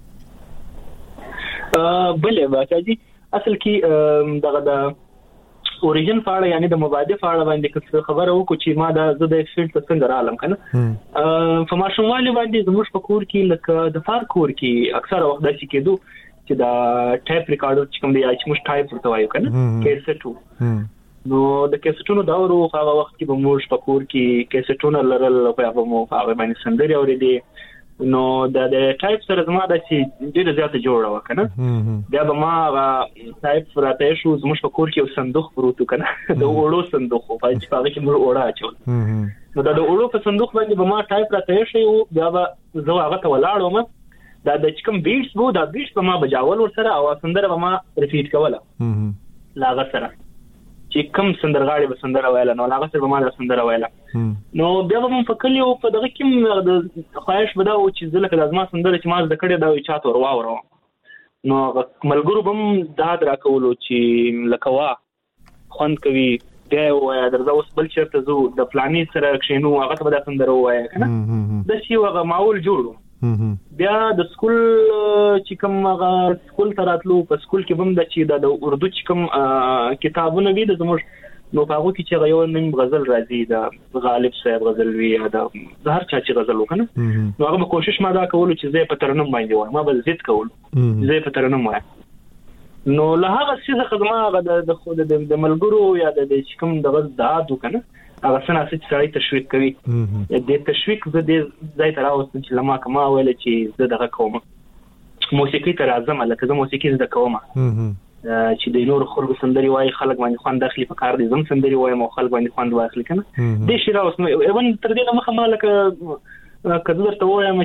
ا بلې واچي اصل کې دغه د اوریجن فاړه یعنی د مبادله فاړه باندې خبره وکړو چې ما د زده فیلډ ته څنګه رالم کنه ا په ماشوموالي باندې زموږ په کور کې لکه د فار کور کې اکثر وخت داسې کېدو چې دا ټیپ ریکارډر چې کوم دی چې موږ ټایپ ورته وایو کنه کیسټو نو د کیسټونو دا ورو هغه وخت کې به موږ په کور کې کیسټونه لرل په هغه مو هغه باندې سندري اورېدي نو د ټایپ سره زما د چې ډېر زیات جوړه وکنه بیا به ما ټایپ راته شو زموږ په کور کې یو صندوق پروت کنه د وړو صندوق په چې هغه کې موږ وړه اچول نو دا د وړو په صندوق باندې به ما ټایپ راته شي او بیا به زه هغه ته ولاړم دا د چکم بیټس وو دا بیټس په ما بجاول ور سره او سندره به ما ریپیټ کوله لاغه سره چې کوم سندرغاړي به سندره ویله نو لاغه سره به ما سندره ویله نو بیا به په کلیو په دغه کې د خواهش بدا او چې زله کله ازما سندره چې ما د کړه دا چا تور واورو نو ملګرو بم دا درا کولو چې لکوا خوند کوي بیا وای درځه اوس بل چیرته زو د پلاني سره کښینو هغه ته به سندره وای کنه د شی وغه ماحول جوړو بیا د سکول چې کوم هغه سکول تراتلو په سکول کې بم د چې د اردو چې کوم کتابونه وی د زموږ نو هغه کې چې یو نیم غزل راځي د غالب صاحب غزل وی یا د هر چا چې غزل وکنه نو هغه کوشش ما دا کول چې زه په ترنم باندې وایم ما به زید کول زه په ترنم وایم نو له هغه څه خدمه هغه د خود د ملګرو یا د چې کوم د غزداد وکنه هغه څنګه چې سړی تشویق کوي د تشویق زه د ځای تر اوسه چې لما کما ویل چې زه دغه کوم موسیقي تر اعظم لکه زه موسیقي زده کوم چې د نور خلکو سندري وای خلک باندې خوان داخلي په کار دي زم سندري وای مو خلک باندې خوان واخلي کنه د شیرا اوس نو ایون تر دې مخه مالک کله درته وایم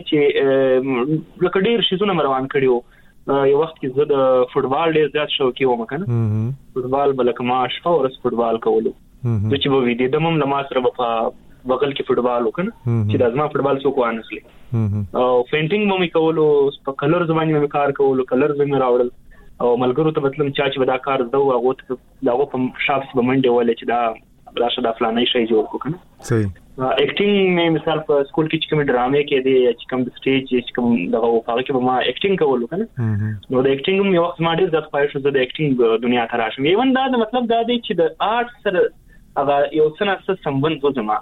چې لکه ډیر شیزونه روان کړیو یو وخت کې زه د فوټبال ډیر زیات شوقي وم کنه فوټبال بلکې ما شپه ورځ فوټبال کولو د چې به ویډیو د مم لماسره په بغل کې فوټبال وکنه چې د ازما فوټبال څوک وانسلی او پینټینګ مې کولو په کلر زمانه مې کار کولو کلر مې راوړل او ملګرو ته مطلب چا چې دا کار زده هغه ته داغه په شاپس به منډه ولې چې دا راشه د فلانه شي جوړ کو کنه صحیح اکټینګ مې مثال په سکول کې چې کوم ډرامې کې دي چې کوم د سټیج چې کوم دغه هغه کې به ما اکټینګ کولو کنه نو د اکټینګ مې وخت ما ډیر ځات پای شو د اکټینګ دنیا ته راشم ایون دا د مطلب دا دی چې د آرټ سره هغه یو څه څه سمبند وځما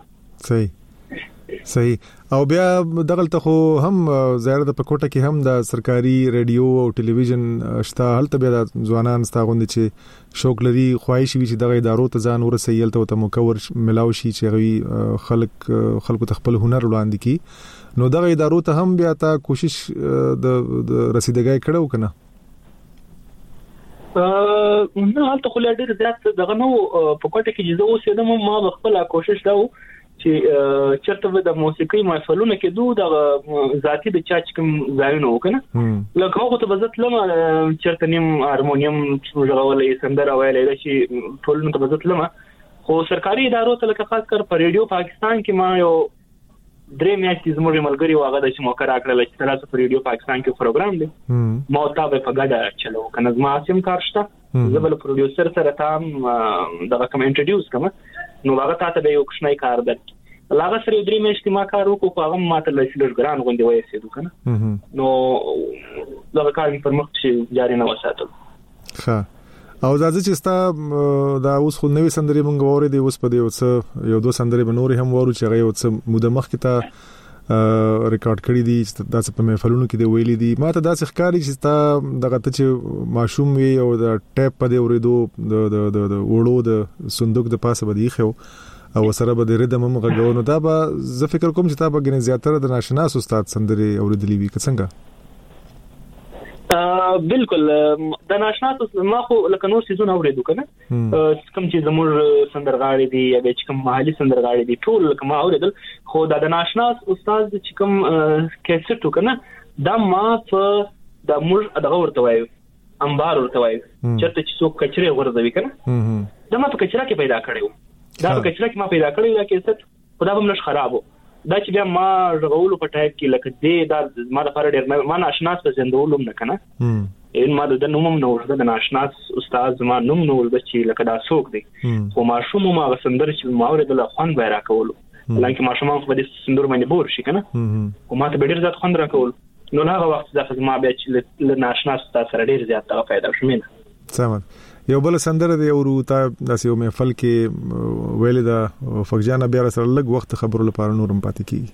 صحیح صحیح او بیا دغلته خو هم زیات د پکوټه کې هم د سرکاري رادیو او ټلویزیون شته هلته بیا د ځوانان ستاغوند چې شوق لري خواهش وي چې دغه ادارو ته ځان ورسېل ته مکور ملاوي شي چې غوي خلک خلکو ته خپل هنر وړاندې کی نو دغه ادارو ته هم بیا تا کوشش د رسیدګۍ کړو کنه ا نه حالت خو ډېر زیات دغه نو په کوټه کې جزو اوسېدم ما خپل کوشش دا چې چرته د موسیقي محفلونو کې دوه د ذاتی د چا کوم ځایونه وکنه لکه هغه ته بزت لمه چرته نیم هارمونیم ژغولې سندره ویلې شي ټولنه ته بزت لمه خو سرکاري ادارو ته لکه خاص کر په ریډیو پاکستان کې ما یو درې میاشتې زموږ ملګری واغه د چې موقع راکړل چې تاسو په ریډیو پاکستان کې پروګرام دی ما تا به په ګډه چلو کنه زما سیم کار شته زه بل پروډوسر سره تام دغه کوم انټروډوس کوم نو هغه تاسو به یو کوښنۍ کار درک لاغه سره درې میاشتې ما کار وکړو هغه ماته لږ ګران غونډه وایي سیدو کنه نو دغه کار په مخ چې جاری نه وساتل ښه او ځکه چې ستا دا اوس خو نوې سندري مونږ وره دی اوس په دې اوس یو دوه سندري بنوري هم ورو چې هغه اوس مودمخ کې ته ریکارډ کړی دي دا څه په محفلونو کې دی ویلي دي ما ته دا څه ښکاری چې تا دغه ته چې ماشوم وي او د ټیپ په دی ورېدو د د د وړو د صندوق د پاسه بدی خو او سره به د ردم هم غږونو دا به زه فکر کوم چې تا به ګنې زیاتره د ناشناس استاد سندري اوریدلی وي څنګه بالکل د ناشناس ما خو لکه نور سيزون اوریدو کنه کوم چې زموږ سندرغاړي دي یا چې کوم محلي سندرغاړي دي ټول لکه ما اوریدل خو د ناشناس استاد چې کوم کیسټ کنه دا ما په د موږ دغه ورته وایو انبار ورته وایو چې ته څوک کچره ورځوي کنه دا ما په کچره کې پیدا کړو دا په کچره کې ما پیدا کړی دا کیسټ خدا به ملش خرابو دا چې بیا ما رغولو په ټایپ کې لکه دې دا ما د فار ډیر ما ناشناس په زندولم نه کنه ان ما د نوم نو د ناشناس استاد ما نوم نو د چې لکه دا څوک دی خو ما شوم ما غسندر چې ما ورته خوان بیره کولو لکه ما شوم په دې سندور باندې بور شي کنه او ما ته ډیر زیات خوان را کول نو هغه وخت ځکه ما بیا چې ل ناشناس استاد سره ډیر زیات هغه پیدا شومینه سم یو بل سندره دی او تا داسې یو محفل کې ویل دا فقجانه بیا سره لږ وخت خبرو لپاره نورم پاتې کی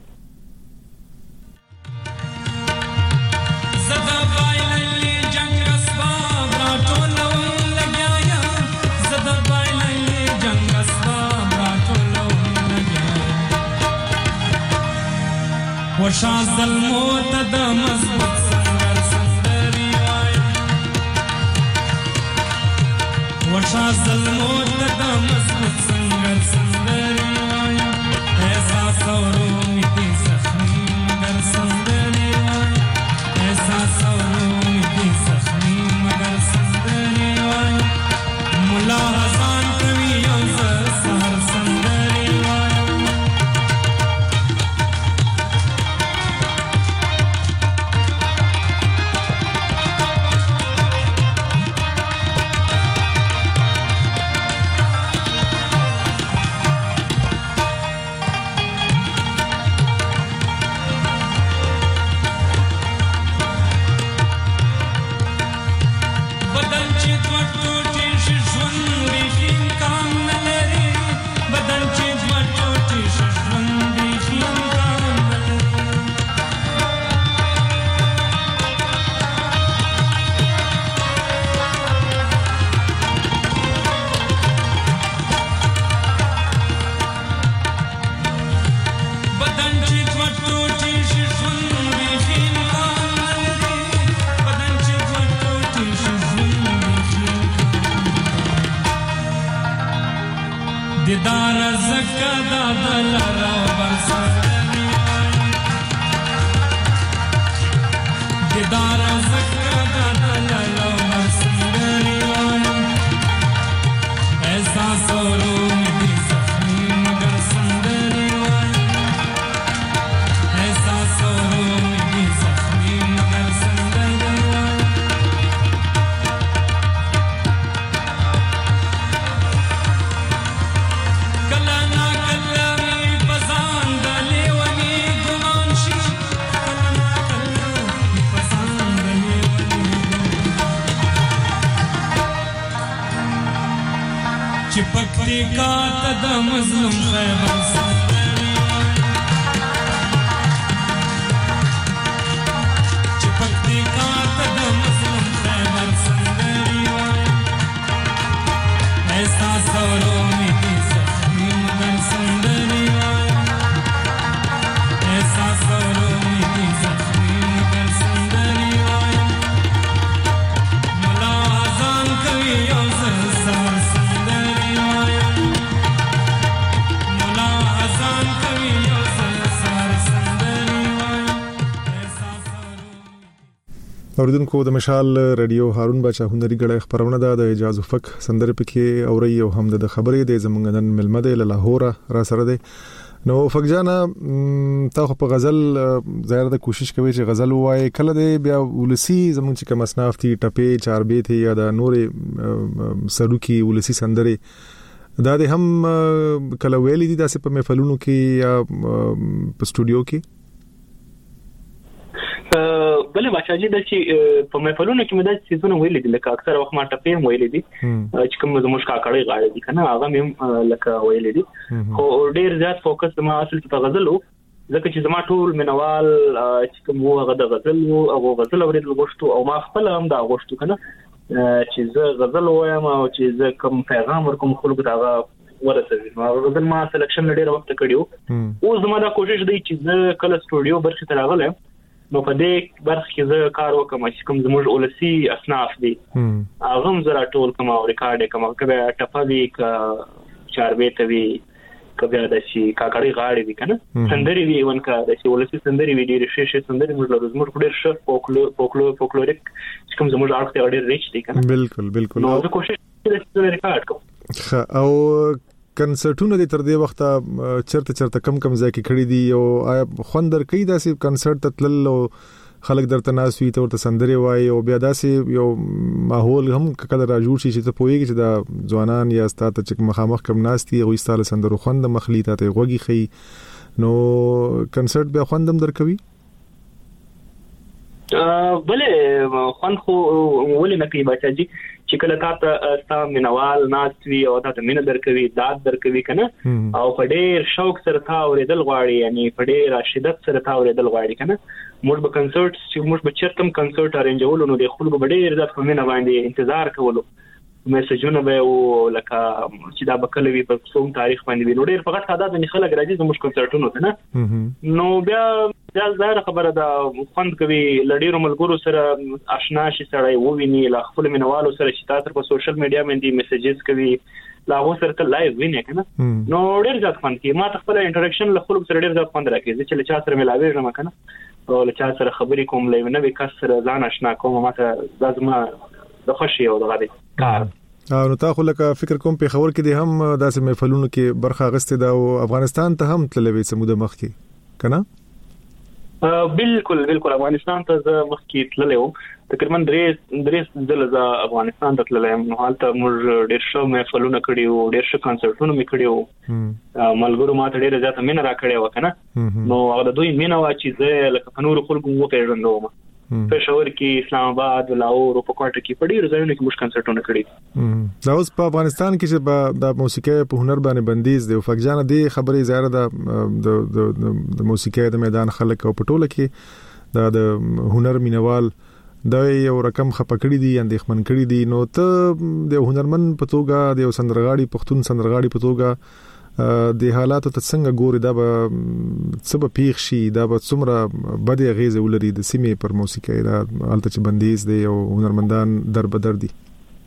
وشاز الموت د مضبوط سنگر سندري وايي وشاز الموت د مضبوط سنگر سندري وايي احساس اورو میتی سخنی مگر سندري وايي احساس اورو میتی سخنی مگر سندري وايي مولا حسن کوي یو سر سندري وايي دار زکا دا دلارا برسندنی وائی دار زکا دا دلارا برسندنی وائی ایسا سورو میتی سخنی مگر سندنی وائی ایسا سورو میتی سخنی مگر سندنی وائی چپکتی کا تدا مظلوم خیبر سندری چپکتی کا تدا مظلوم خیبر سندری ایسا سورو میتی سخنی مگر سندری ایسا سورو میتی سخنی مگر سندری ملا آزان کوي یو سر اوریدونکو د مشال رادیو هارون بچا هنري غړې خبرونه ده د اجاز فک سندره پکې اوري او هم د خبرې د زمونږ نن ملمه ده لاهور را سره ده نو فقجانا تا خو په غزل زیاده کوشش کوي چې غزل وای کله دی بیا ولسی زمونږ چې کوم اسناف تی ټپې چار بي ته یا د نورې سړوکی ولسی سندره دا د هم کله ویلې دي داسې په محفلونو کې یا په سټوډیو کې بلې بچاجي د چې په محفلونو کې مې د سيزونه ویلې دي لکه اکثر وخت ما ټپې ویلې دي چې کوم زموږ کاکړې غاړې دي کنه هغه مې لکه ویلې دي خو ډېر زیات فوکس ما اصل په غزلو ځکه چې زما ټول منوال چې کوم هغه د غزل او غزل اوریدل غوښتو او ما خپل هم دا غوښتو کنه چې زه غزل وایم او چې زه کوم پیغام ورکوم خلکو ته هغه ورسوي. نو غزل ما سلیکشن ډېر وخت کړیو او زما دا کوشش دی چې زه کله سټوډیو برخه ته راغلم نو په دې برخه کې زه کار وکم چې کوم زموږ اولسي اصناف دي هغه هم زه راټول کوم او ریکارډ کوم کبه ټپوي ک چاربه وي کبه د شي کاکړی غاړي وي کنه سندري وي ونکا د شي اولسي سندري وي ډېر شي سندري موږ لرو زموږ ډېر ښه فولکلور فولکلور فولکلوریک کوم زموږ اړخ ته ډېر ریچ دي کنه. بالکل بالکل نو زه کوشش کوم چې ریکارډ کوم او کنسرټونه د تر دې وخت چرته چرته کم کم ځای کې کړی دي او خوندر کوي داسې کنسرت تتل او خلک درته ناسوي ته ورته سندري وای او بیا داسې یو ماحول هم کله را جوړ شي چې ته پوهیږي چې دا ځوانان یا ستاته چې مخامخ کم ناستي غوي ستاله سندرو خوند مخلي ته غوږی خي نو کنسرت بیا خوندم درکوي. بلې خوند خو ولې نه کوي بچاجي چې کله تاسو تاسو منوال ناستوي او تاسو مینه درکوي داد درکوي کنه او په ډېر شوق سره تا اوریدل غواړي یعنی په ډېر شدت سره تا اوریدل غواړي کنه موږ به کنسرت چې موږ به چرتم کنسرت ارنجولو نو د خلکو به ډېر زیات په مینه باندې انتظار کولو میسجونه به او لکه چې دا بکلوي په څوم تاریخ باندې وینو ډېر فقط تعداد نه خلک راځي زموږ کنسرتونو ته نه نو بیا دا ظاهر خبره ده خوند کوي لډیرو ملګرو سره آشنا شي سړی وویني لا خپل منوالو سره چې تاسو په سوشل میډیا باندې میسجز کوي لا هو سره ته لایو ویني کنه نو ډېر زیات خوند کوي ما خپل انټریکشن له خلکو سره ډېر زیات خوند راکړي چې چا سره ملاوي ژم کنه او له چا سره خبرې کوم لای نه وکړ سره ځان آشنا کوم ماته لازم د خوشي او دغه کار نو تا خو لکه فکر کوم په خبر کې دي هم داسې محفلونو کې برخه غسته دا او افغانستان ته هم تللې سموده مخ کې کنه بالکل بالکل افغانستان ته زه مخ کې تللې و تقریبا درې درې ځله زه افغانستان ته تللې نو حالت موږ ډېر ښه محفلونه کړي او ډېر ښه کنسرټونه مې کړي او ملګرو ماته ډېر زیات مینه را کړې و کنه نو هغه دوی مینه وا چې زه لکه په نورو خلکو مو پیژندم پېښور کې اسلام آباد لاهور او په کوټه کې په ډېر ځایونو کې موږ کنسرټونه کړي دا اوس په افغانستان کې چې د موسیقي په هنر باندې بندیز دی او فقجانه دی خبرې زیاده د د موسیقي د میدان خلک او په ټوله کې دا د هنر مینوال دا یو رقم خپکړی دي اندېخمن کړی دي نو ته د هنرمن په توګه د سندرغاړي پښتون سندرغاړي په توګه د حالاتو ته څنګه ګوري دا به سبب پیښ شي دا به څومره بده غیزه ولري د سیمې پر موسیقي دا الته چې بندیز دی او هنرمندان در بدر دي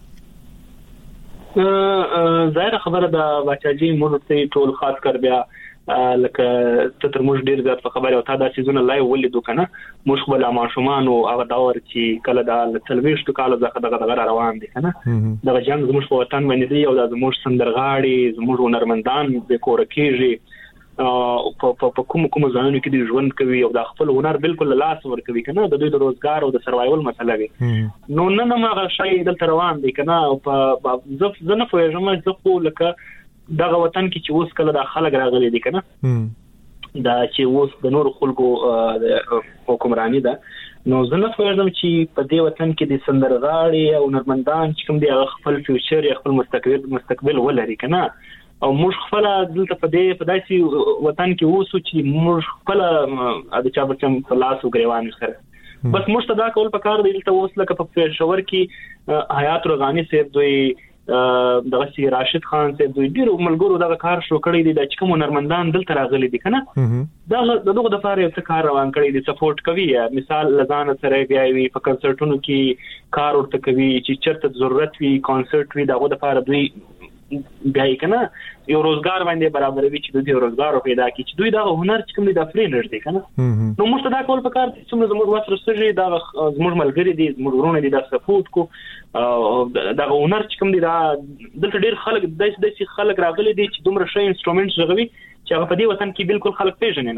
ظاهر خبره دا بچاجي موږ ته ټول خاص کر بیا لکه ته تر موږ ډیر زیات خبره او تا دا سيزونه لای ولیدو کنه موږ خپل ماشومان او هغه داور چې کله دا تلويشت کال زخه دغه دغه روان دي کنه دغه جنگ زموږ په وطن باندې دی او د زموږ سندرغاړي زموږ هنرمندان د کور کېږي او په کوم کوم ځانونو کې د ژوند کوي او د خپل هنر بالکل لاس ور کوي کنه د دوی د روزګار او د سروایول مسله وي نو نن ما هغه شی دلته روان دي کنه او په ځف زنه فوجمه ځکو لکه دغه وطن کې چې اوس کله د خلک راغلي دي کنه دا چې اوس د نور خلکو حکمرانی ده نو زه نه فکرم چې په دې وطن کې د سندرغاړي او هنرمندان چې کوم دی خپل فیوچر یا خپل مستقبل مستقبل ولري کنه او موږ خپل دلته په دې په داسې وطن کې اوسو چې موږ خپل د چا بچم په لاس وګریوان سره بس موږ ته دا کول پکار دی دلته اوس لکه په پېښور کې حیات روغانی صاحب دوی دغه سی راشد خان صاحب دوی ډیرو ملګرو دغه کار شروع کړی دی د کوم هنرمندان دلته راغلي دي کنه دا دغه د فارې څه کار روان کړی دی سپورټ کوي مثال لزان سره بیا وی په کنسرټونو کې کار ورته کوي چې چرته ضرورت وي کنسرټ وي دغه د فارې دوی بیا کنه یو روزګار باندې برابر وي چې دوی روزګار پیدا کړي چې دوی دا هنر چې کوم دی د فري نه دی کنه نو موږ ته دا کول پکار چې څومره زموږ واسره سږي دا زموږ ملګری دي زموږ ورونه دي دا سپورټ کو دا هنر چې کوم دی دا دلته ډیر خلک د دې خلک راغلي دي چې دومره شي انسټرومنټس غوي چې هغه په دې وطن کې بالکل خلک پیژنې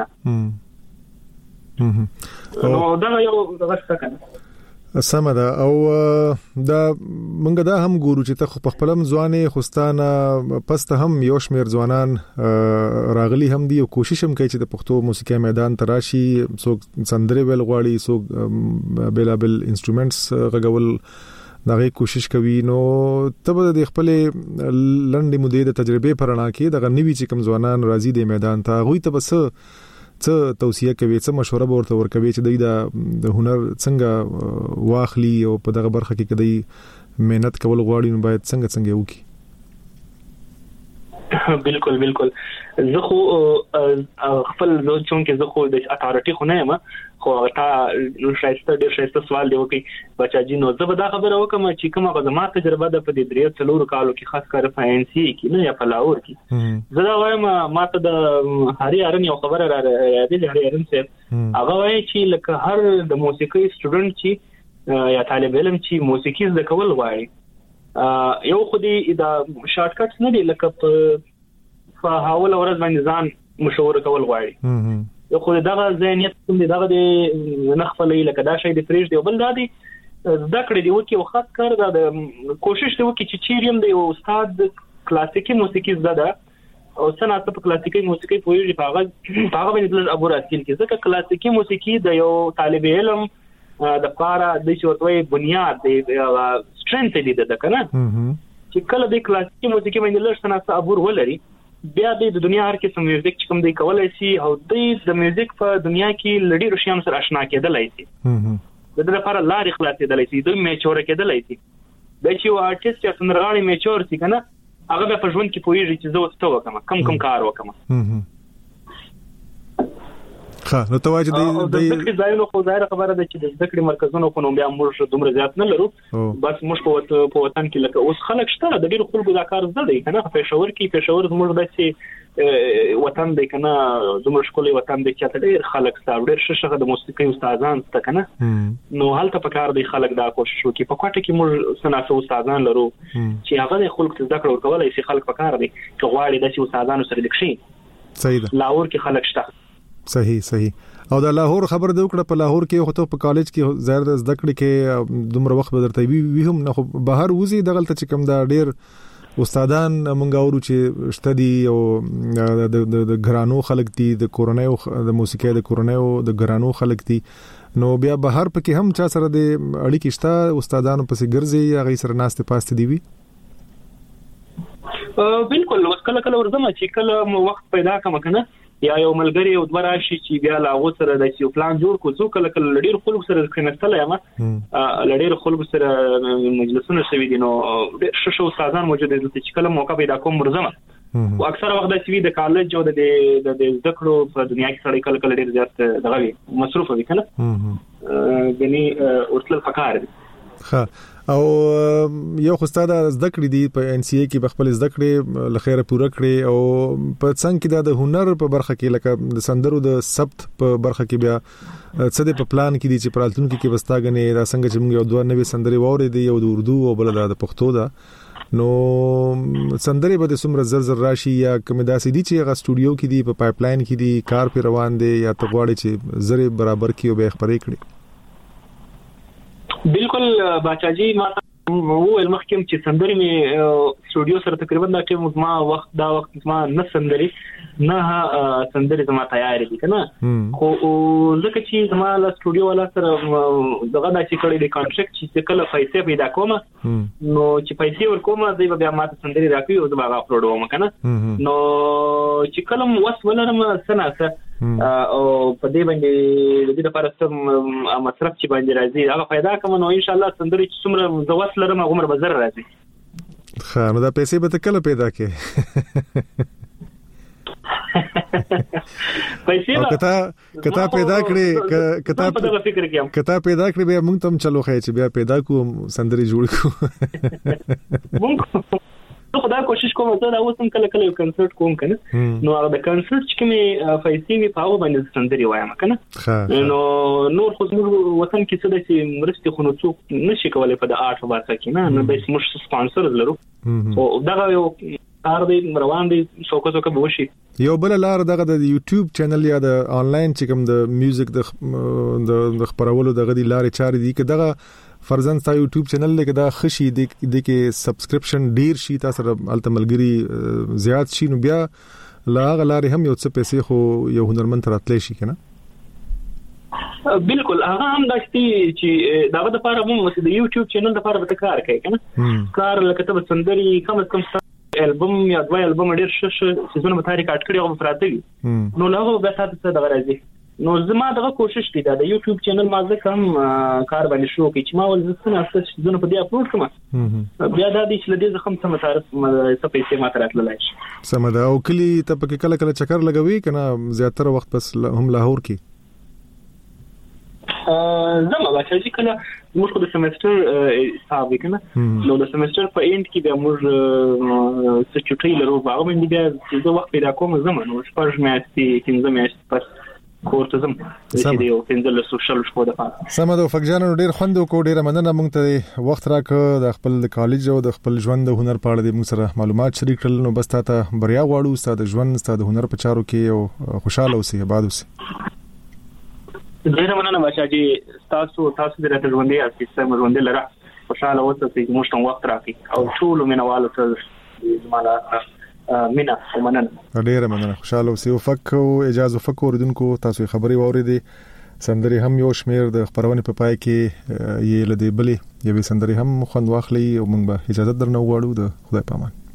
نه نو دا یو دغه څه کنه سمه ده او دا منګه دا هم ګورو چې ته په خپلم ځواني خوستانه پسته هم یو شمیر ځوانان راغلي هم دي او کوشش هم کوي چې د پښتو موسیقي میدان تراشي څوک سندري ویل غواړي څوک بلابل انسټرومنټس غږول دغه کوشش کوي نو ته د خپل لنډې مودې د تجربه پرانا کې دغه نوی چې کوم ځوانان راځي د میدان ته غوي ته بس څه توصيه کوي څه مشوره ورته ورکوي چې د هنر څنګه واخلي او په دغه برخه کې کدی مهنت کول غواړي نو باید څنګه څنګه وکړي؟ بالکل بالکل زه خو خپل زه چون کې زه خو د اتارټي خو نه یم خو تا شایسته ډېر شایسته سوال دی وکي بچا جی نو زه به دا خبره وکم چې کومه غزما تجربه د په دې درې څلور کالو کې خاص کر فاینسي کې نه یا فلاور کې زه دا وایم ما ته د هاري ارن یو خبره را یادې هاري ارن صاحب هغه وایي چې لکه هر د موسیقي سټوډنټ چې یا طالب علم چې موسیقي زده کول غواړي یو خو دې دا شارټ کټس نه دی لکه په حواله ورځ باندې ځان مشوره کول غواړي یو خو دغه ذهنیت کوم دی دغه د نخفلې لکه دا شی د فریج دی بل دا دی زده کړې دی وکي وخت کار دا کوشش دی وکي چې چیریم دی استاد کلاسیکي موسیقي زده او سنت په کلاسیکي موسیقي په یوه هغه هغه باندې د ابو راسل کې ځکه کلاسیکي موسیقي د یو طالب علم د پاره د شوتوي بنیاد دی strength دی د کنه چې کله د کلاسیکي موسیقي باندې لږ سنت ابو ولري بیا د دنیا هر قسم میوزیک چې کوم دی کولای شي او د میوزیک په دنیا کې لړۍ رشيان سره آشنا کېدلای شي د دې لپاره لارې خلاصېدلای شي د میچور کېدلای شي د چې یو آرټیست چې څنګه میچور شي کنه هغه په ژوند کې پوهیږي چې زه وستو وکم کم کم کار وکم ها نو تواجد د ذکر ځایونو خو ظاهر خبره ده چې د ذکر مرکزونو په نوم بیا موږ دومره زیات نه لرو بس موږ په وطن کې لکه اوس خلک شته د ډېر خلکو دا کار زده دی کنه په پېښور کې پېښور زموږ د چې وطن دی کنه زموږ ښکلی وطن دی چې ډېر خلک ستاره ډېر ششه د موسیقي استادان ست کنه نو هلته په کار دی خلک دا کوشش وکړي په کوټه کې موږ سناسو استادان لرو چې هغه د خلکو ته ذکر ورکولای شي خلک په کار دی چې غواړي د استادانو سره لکشي صحیح ده لاهور کې خلک شته صحیح صحیح او د لاهور خبر د وکړه په لاهور کې خو ته په کالج کې زړه زده کړې کې دومره وخت بدرته وی هم نه خو بهر وزي دغلت چې کوم دا ډېر استادان مونږ اورو چې شته دي او د غرانو خلک دي د کورونایو د موسیقي د کورونایو د غرانو خلک دي نو بیا بهر پکې هم چا سره د اړیکې شته استادانو پسې ګرځي یا غي سره ناشته پاسته دی وی بالکل وکړه کله ورځم چې کله وخت پیدا کوم کنه یا یو ملګری او دوه راشي چې بیا لا غو سره د یو پلان جوړ کو څو کله کله لډیر خلک سره کنيکټل یم لډیر خلک سره مجلسونه شوي دي نو شش استادان موجود دي چې کله موقع پیدا کوم مرزمه او اکثر وخت د سوي د کالج او د د ذکرو په دنیا کې سره کله کله ډیر زیات دغه مصروف وي کنه غني ورتل فکر ها او یو خو ستاده زده کړې دي په ان سی ای کې بخپل زده کړې لخيره پوره کړې او په څنګه کې د هنر په برخه کې لکه د سندرو د سبت په برخه کې بیا څه د په پلان کې دي چې پرالتون کې وستاګنې را څنګه چې موږ یو دوه نوې سندري ووري دي یو د اردو او بل د پښتو ده نو سندري به د سمره زر زر راشي یا کوم داسې دي چې غا سټوډیو کې دي په پایپ لاین کې دي کار په روان دي یا تغواړي چې زره برابر کې او به خبرې کړي بالکل باچاجي ما وو المخکم چې سندري می سټوډیو سره تقریبا دا ټیم ما وخت دا وخت ما نه سندري نه سندري زما تیار دي کنه خو لکه چې زما له سټوډیو ولا سره دغه د چې کړي د کانټریکټ چې کله پیسې پیدا کوم نو چې پیسې ورکوم دوی بیا ما ته سندري راکوي او زما اپلوډ ووم کنه نو چې کلم وس ولرم سناسه او په دې باندې د دې لپاره سم مصرف چې باندې راځي هغه پیدا کوم نو ان شاء الله سندري چې څومره زوس لرم عمر بزر راځي خا نو دا پیسې به کله پیدا کې پیسې کته کته پیدا کړې کته کته پیدا کړې به موږ تم چلو خای چې بیا پیدا کوم سندري جوړ کو مونږ خدای کوشش کوم چې دا اوس هم کله کله یو کنسرت کوم کنه نو هغه د کنسرت چې کومه پیسې می پاو باندې سندري وایم کنه نو نور خو موږ وطن کې څه د مرستي خو نو څوک نشي کولای په د آرټ برخه کې نه نو به موږ سپانسر لرو او دا یو کار دی روان دی څوک څوک به وشي یو بل لار دغه د یوټیوب چینل یا د آنلاین چې کوم د میوزیک د د خبرولو دغه د لارې چارې دي کې دغه فرزن تا یوټیوب چینل لکه دا خشي د کې سبسکرپشن ډیر شي تاسو التملګری زیات شي نو بیا لا غلاري هم یو څه پیسې خو یو هنرمند راتلی شي کنه بالکل هغه هم داشتي چې دا د لپاره مو د یوټیوب چینل لپاره به کار کوي کنه کار لکه ته سندري کم از کم البوم یا دوه البوم ډیر ښه سيزونه به تاریخ اټ کړی او پراته وي نو لاغه به تاسو ته د غراځي نو زما دغه کوشش دی دا د یوټیوب چینل ما ځکه هم کار باندې شروع کړی چې ما ول زه څه سيزونه په دې اپلوډ کوم بیا دا د چې لدې زخم څه متعارف څه پیسې ما تراتلای شي سمدا او کلی ته په کله کله چکر لګوي کنه زیاتره وخت بس هم لاهور کې زما بچا چې کله موږ د سمستر حساب وکړو نو د سمستر په اند کې بیا موږ څه چټي لرو باغ باندې بیا د وخت پیدا کوم زما نو شپږ میاشتې پنځه میاشتې پس کورتزم چې دی او پنځل سوشل شپه د پاره سمه د فکجانو ډیر خوند کو ډیر مننه مونږ ته وخت راکړه د خپل کالج او د خپل ژوند د هنر په اړه د موږ سره معلومات شریک کړل نو بس تاسو بریا غواړو ستاسو ژوند ستاسو هنر په چارو کې او خوشاله اوسئ آباد اوسئ ډیر مننه بچا چې تاسو تاسو د ژوندې سیستم ژوندې لره خوشاله اوسئ چې موږ ته وخت راکړي او ټول مینوالو ته زمالا مینا ومننه ډیر مننه خوشاله اوسئ او فکر او اجازه فکر وردونکو تاسو خبري واورېدي سندري هم یو شمیر د خبرونه په پای کې یې لدې بلې یوې سندري هم خوند واخلي او موږ به اجازه درنه وغواړو د خدای په امان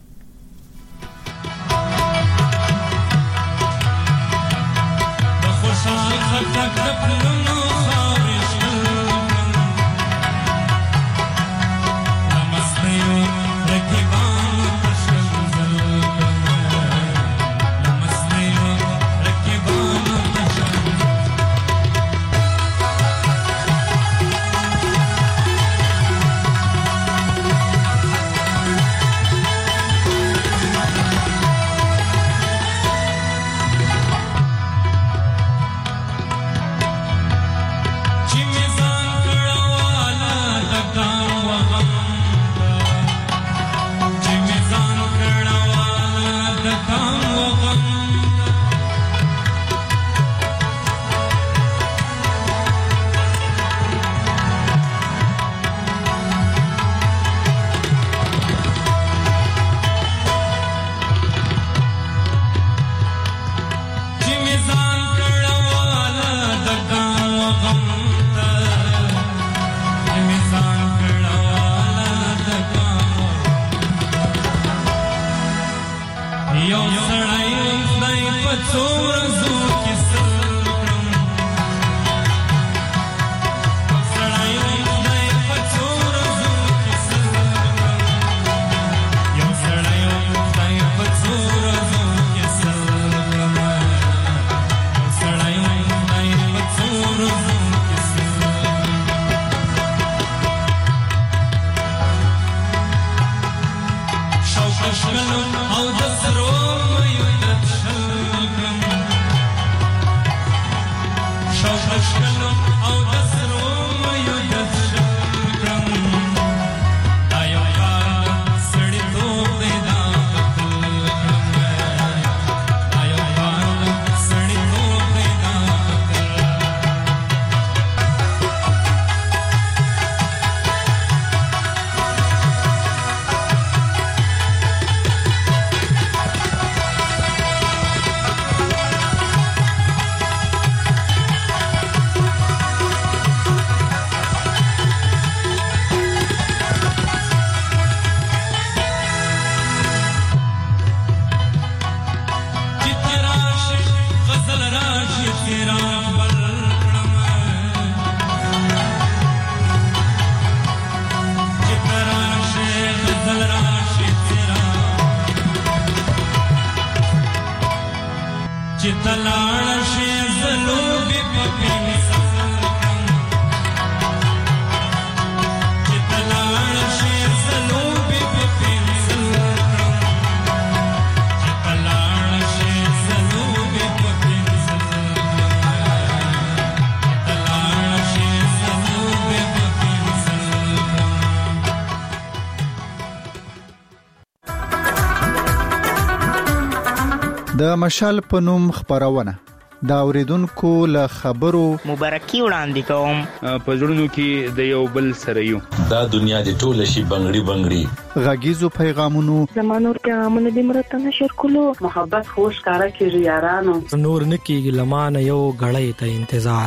د مشال په نوم خبرونه دا اوریدونکو له خبرو مبارکي وړاندې کوم په ژوندونو کې د یو بل سره یو دا دنیا د ټوله شي بنگړي بنگړي غږیزو پیغامونو زمانور پیغامونه د مرته نشر کولو محبت خوش کارا کیږي یارانو نور نکیږي لمانه یو غړې ته انتظار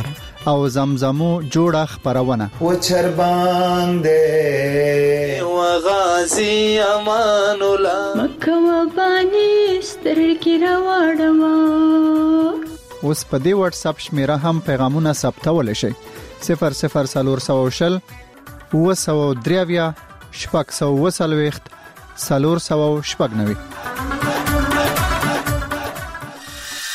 او زمزمو جوړه خبرونه و چرباندې و غازی امان الله مکه و بانی سترګې راوړم. اوس په دې واتس اپ شمیره هم پیغامونه ثبتول شي صفر صفر سلور سو شل و سو دریویا شپږ سو وسلويخت سلور سو شپږ نوي.